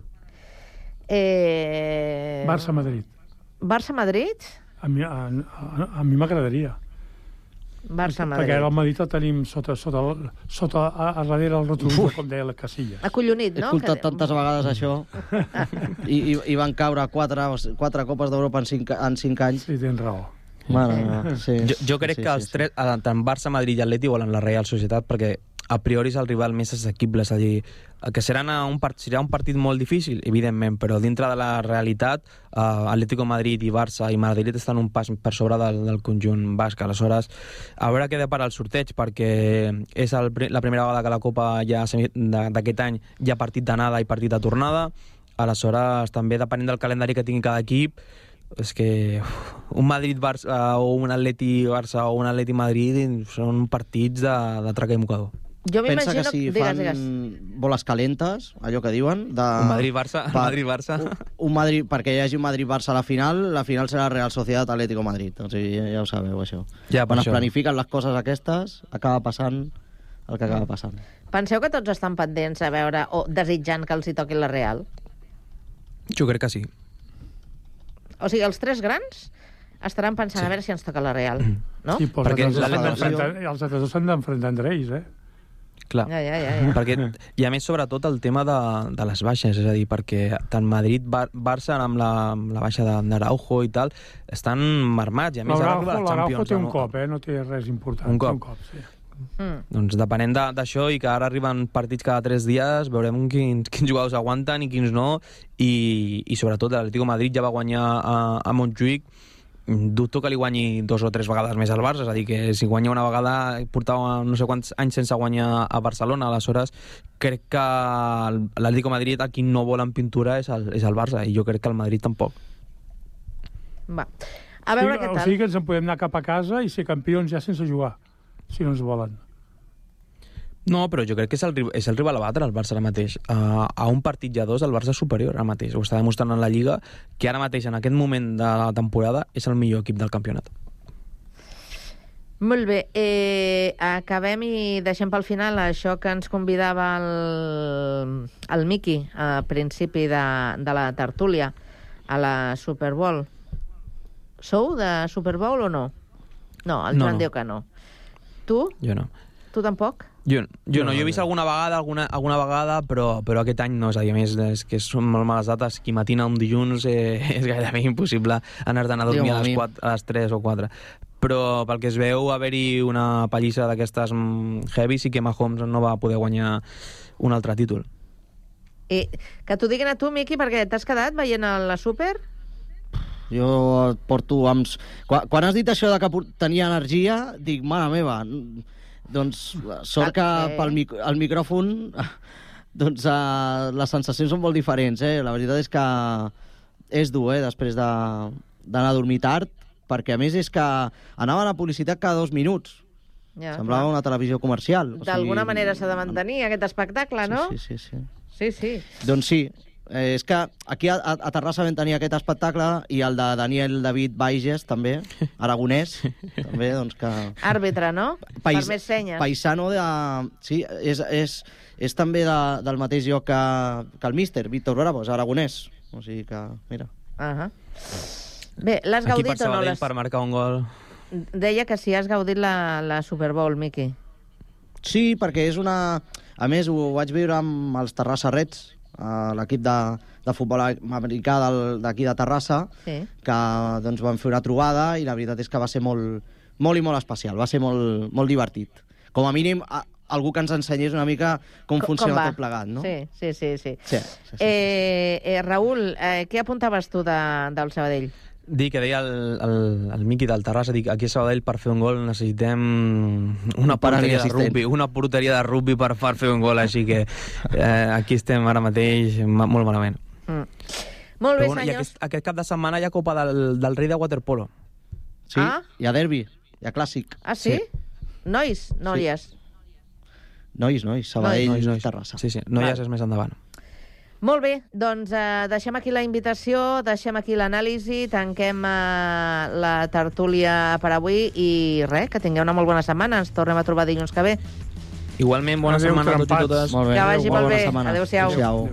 Eh... Barça-Madrid. Barça-Madrid? A mi, a, a, a mi m'agradaria. Barça-Madrid. Perquè ara el Madrid el tenim sota, sota, sota a, a darrere el retrovisor, com deia la Casilla. Acollonit, no? He escoltat que... tantes vegades això. I, i, I van caure quatre, quatre Copes d'Europa en, cinc, en cinc anys. Sí, tens raó. Bueno, sí. Jo, jo crec sí, que els sí, tres, sí. tant Barça, Madrid i Atleti volen la Real Societat perquè a priori és el rival més assequible, és a dir, que serà un, part, serà un partit molt difícil, evidentment, però dintre de la realitat, uh, Atlético Madrid i Barça i Madrid estan un pas per sobre del, del conjunt basc. Aleshores, a veure què depara el sorteig, perquè és el, la primera vegada que la Copa ja d'aquest any hi ha partit d'anada i partit de tornada. Aleshores, també depenent del calendari que tingui cada equip, és que uf, un Madrid-Barça o un Atleti-Barça o un Atleti-Madrid són partits de, de traca i mocador. Jo Pensa que si digues, fan digues. boles calentes, allò que diuen... De... Un Madrid-Barça, pa... Madrid-Barça... Un, un Madrid, perquè hi hagi un Madrid-Barça a la final, la final serà Real Sociedad Atlético Madrid. O sigui, ja, ja ho sabeu, això. Ja, Quan es això. planifiquen les coses aquestes, acaba passant el que acaba passant. Penseu que tots estan pendents a veure, o desitjant que els hi toqui la Real? Jo crec que sí. O sigui, els tres grans estaran pensant sí. a veure si ens toca la Real, no? Sí, perquè els altres s'han d'enfrontar entre ells, eh? Clar. Ja, ja, ja, ja. Perquè, i a més, sobretot, el tema de, de les baixes, és a dir, perquè tant Madrid, Bar Barça, amb la, amb la baixa d'Araujo i tal, estan marmats, i a més ara arriba la Champions. L'Araujo té un cop, eh? No té res important. Un cop. Un cop, sí. Mm. Doncs depenent d'això i que ara arriben partits cada tres dies, veurem quins, quins jugadors aguanten i quins no, i, i sobretot l'Atlético Madrid ja va guanyar a, a Montjuïc. Dubto que li guanyi dos o tres vegades més al Barça, és a dir, que si guanya una vegada portava no sé quants anys sense guanyar a Barcelona, aleshores crec que l'Atlético Madrid a qui no vol en pintura és el, és el Barça, i jo crec que el Madrid tampoc. Va, a veure sí, què tal. O sigui que ens en podem anar cap a casa i ser campions ja sense jugar, si no ens volen. No, però jo crec que és el, és el rival a batre, el Barça ara mateix. Uh, a un partit ja dos, el Barça és superior ara mateix. Ho està demostrant en la Lliga, que ara mateix, en aquest moment de la temporada, és el millor equip del campionat. Molt bé, eh, acabem i deixem pel final això que ens convidava el, el Miqui a principi de, de la tertúlia, a la Super Bowl. Sou de Super Bowl o no? No, el Joan no, no. diu que no. Tu? Jo no. Tu tampoc? Jo, jo no, jo he vist alguna vegada, alguna, alguna vegada, però, però aquest any no, és a dir, a més, és que són molt males dates, qui matina un dilluns eh, és gairebé impossible anar-te'n a dormir a les, quatre, a les tres o quatre. Però pel que es veu, haver-hi una pallissa d'aquestes heavy, sí que Mahomes no va poder guanyar un altre títol. I que t'ho diguin a tu, Miqui, perquè t'has quedat veient la Super? Jo porto amb... Quan, quan has dit això de que tenia energia, dic, mare meva... Doncs sort que pel mic el micròfon doncs uh, les sensacions són molt diferents, eh? La veritat és que és dur, eh? Després d'anar a dormir tard, perquè a més és que anava a la publicitat cada dos minuts. Ja, semblava clar. Una televisió comercial. D'alguna o sigui, manera s'ha de mantenir aquest espectacle, no? Sí, sí, sí. Sí, sí. Doncs sí. Eh, és que aquí a, a Terrassa vam tenir aquest espectacle i el de Daniel David Baiges, també, aragonès, també, doncs que... Àrbitre, no? Pais, per més senyes. Paisano de... Sí, és, és, és també de, del mateix lloc que, que el míster, Víctor Bravo, és aragonès. O sigui que, mira... Uh -huh. Bé, l'has gaudit o no? Aquí per Sabadell, per marcar un gol... Deia que sí, has gaudit la, la Super Bowl, Miqui. Sí, perquè és una... A més, ho vaig viure amb els Terrassa Reds, l'equip de, de futbol americà d'aquí de Terrassa, sí. Que doncs, van fer una trobada i la veritat és que va ser molt, molt i molt especial, va ser molt, molt divertit. Com a mínim, a, algú que ens ensenyés una mica com, com funciona com tot plegat, no? Sí, sí, sí. sí. sí, sí, sí, sí. Eh, eh, Raül, eh, què apuntaves tu de, del Sabadell? Dic, que deia el, el, el Miqui del Terrassa, dic, aquí a Sabadell per fer un gol necessitem una porteria de rugby, una porteria de rugby per, per fer un gol, així que eh, aquí estem ara mateix molt malament. Mm. Molt bé, bueno, senyors. I aquest, aquest cap de setmana hi ha Copa del, del Rei de Waterpolo. Sí, ah? Hi ha derbi, hi ha clàssic. Ah, sí? sí. Nois, noies? Sí. Nois, nois, Sabadell, nois, nois. Terrassa. Sí, sí, noies és més endavant. Molt bé, doncs eh, deixem aquí la invitació, deixem aquí l'anàlisi, tanquem eh, la tertúlia per avui i res, que tingueu una molt bona setmana. Ens tornem a trobar dilluns que ve. Igualment, bona Adeu, setmana a tots i totes. Molt bé. Que vagi molt bé. Adéu-siau. Adéu-siau.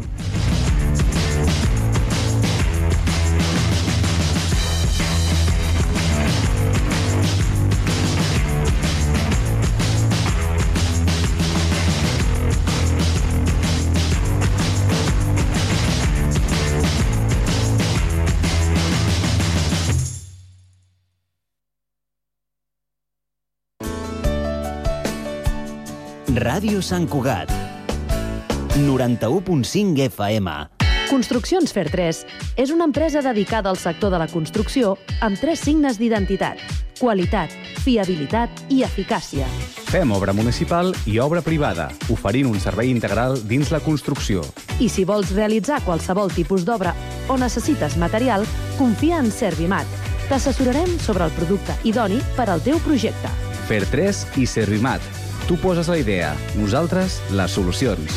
Ràdio Sant Cugat, noranta-u punt cinc F M. Construccions Fer tres és una empresa dedicada al sector de la construcció amb tres signes d'identitat: qualitat, fiabilitat i eficàcia. Fem obra municipal i obra privada, oferint un servei integral dins la construcció. I si vols realitzar qualsevol tipus d'obra o necessites material, confia en Servimat. T'assessorarem sobre el producte idoni per al teu projecte. Fer tres i Servimat. Tu poses la idea, nosaltres les solucions.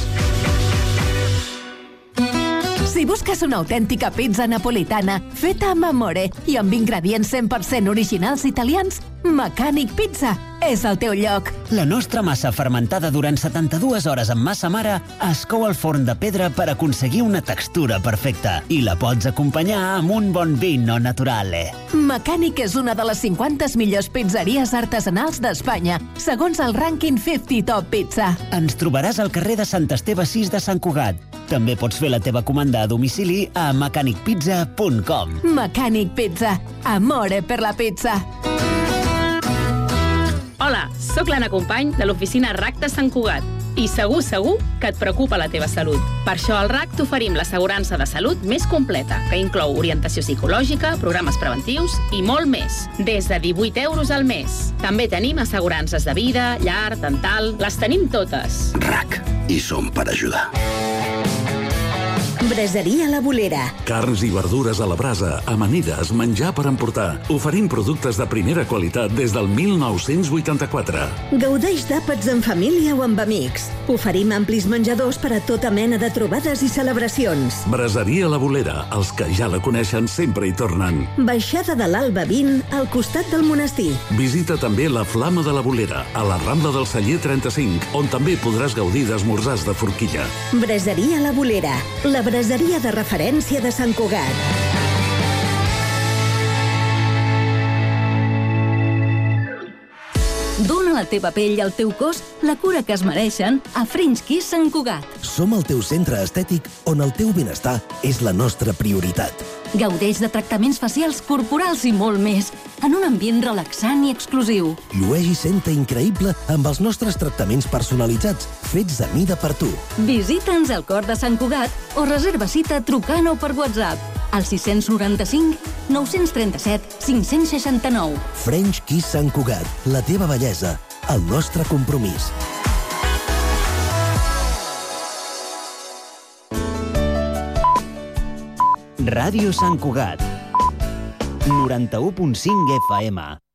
Si busques una autèntica pizza napolitana feta amb amore i amb ingredients cent per cent originals italians, Mecànic Pizza és el teu lloc. La nostra massa fermentada durant setanta-dues hores amb massa mare es cou al forn de pedra per aconseguir una textura perfecta i la pots acompanyar amb un bon vino naturale. Mecànic és una de les cinquanta millors pizzeries artesanals d'Espanya, segons el rànquing cinquanta Top Pizza. Ens trobaràs al carrer de Sant Esteve sis de Sant Cugat. També pots fer la teva comanda a domicili a mecànic pizza punt com. Mecànic Pizza. Amore per la pizza. Hola, sóc l'Anna Company de l'oficina R A C de Sant Cugat i segur, segur que et preocupa la teva salut. Per això al R A C t'oferim l'assegurança de salut més completa, que inclou orientació psicològica, programes preventius i molt més, des de divuit euros al mes. També tenim assegurances de vida, llar, dental, les tenim totes. R A C, hi som per ajudar. Braseria La Bolera. Carns i verdures a la brasa, amanides, menjar per emportar. Oferim productes de primera qualitat des del mil nou-cents vuitanta-quatre. Gaudeix d'àpats en família o amb amics. Oferim amplis menjadors per a tota mena de trobades i celebracions. Braseria La Bolera, els que ja la coneixen sempre hi tornen. Baixada de l'Alba vint, al costat del monestir. Visita també la Flama de la Bolera, a la Rambla del Celler trenta-cinc, on també podràs gaudir d'esmorzars de forquilla. Braseria La Bolera, la braseria de referència de Sant Cugat. Dóna a la teva pell i al teu cos la cura que es mereixen a French Kiss Sant Cugat. Som el teu centre estètic on el teu benestar és la nostra prioritat. Gaudeix de tractaments facials, corporals i molt més, en un ambient relaxant i exclusiu. Llueix i senta increïble amb els nostres tractaments personalitzats, fets a mida per tu. Visita'ns al cor de Sant Cugat o reserva cita trucant o per WhatsApp al sis noranta-cinc nou trenta-set cinc seixanta-nou. French Kiss Sant Cugat, la teva bellesa, el nostre compromís. Ràdio Sant Cugat, noranta-u punt cinc F M.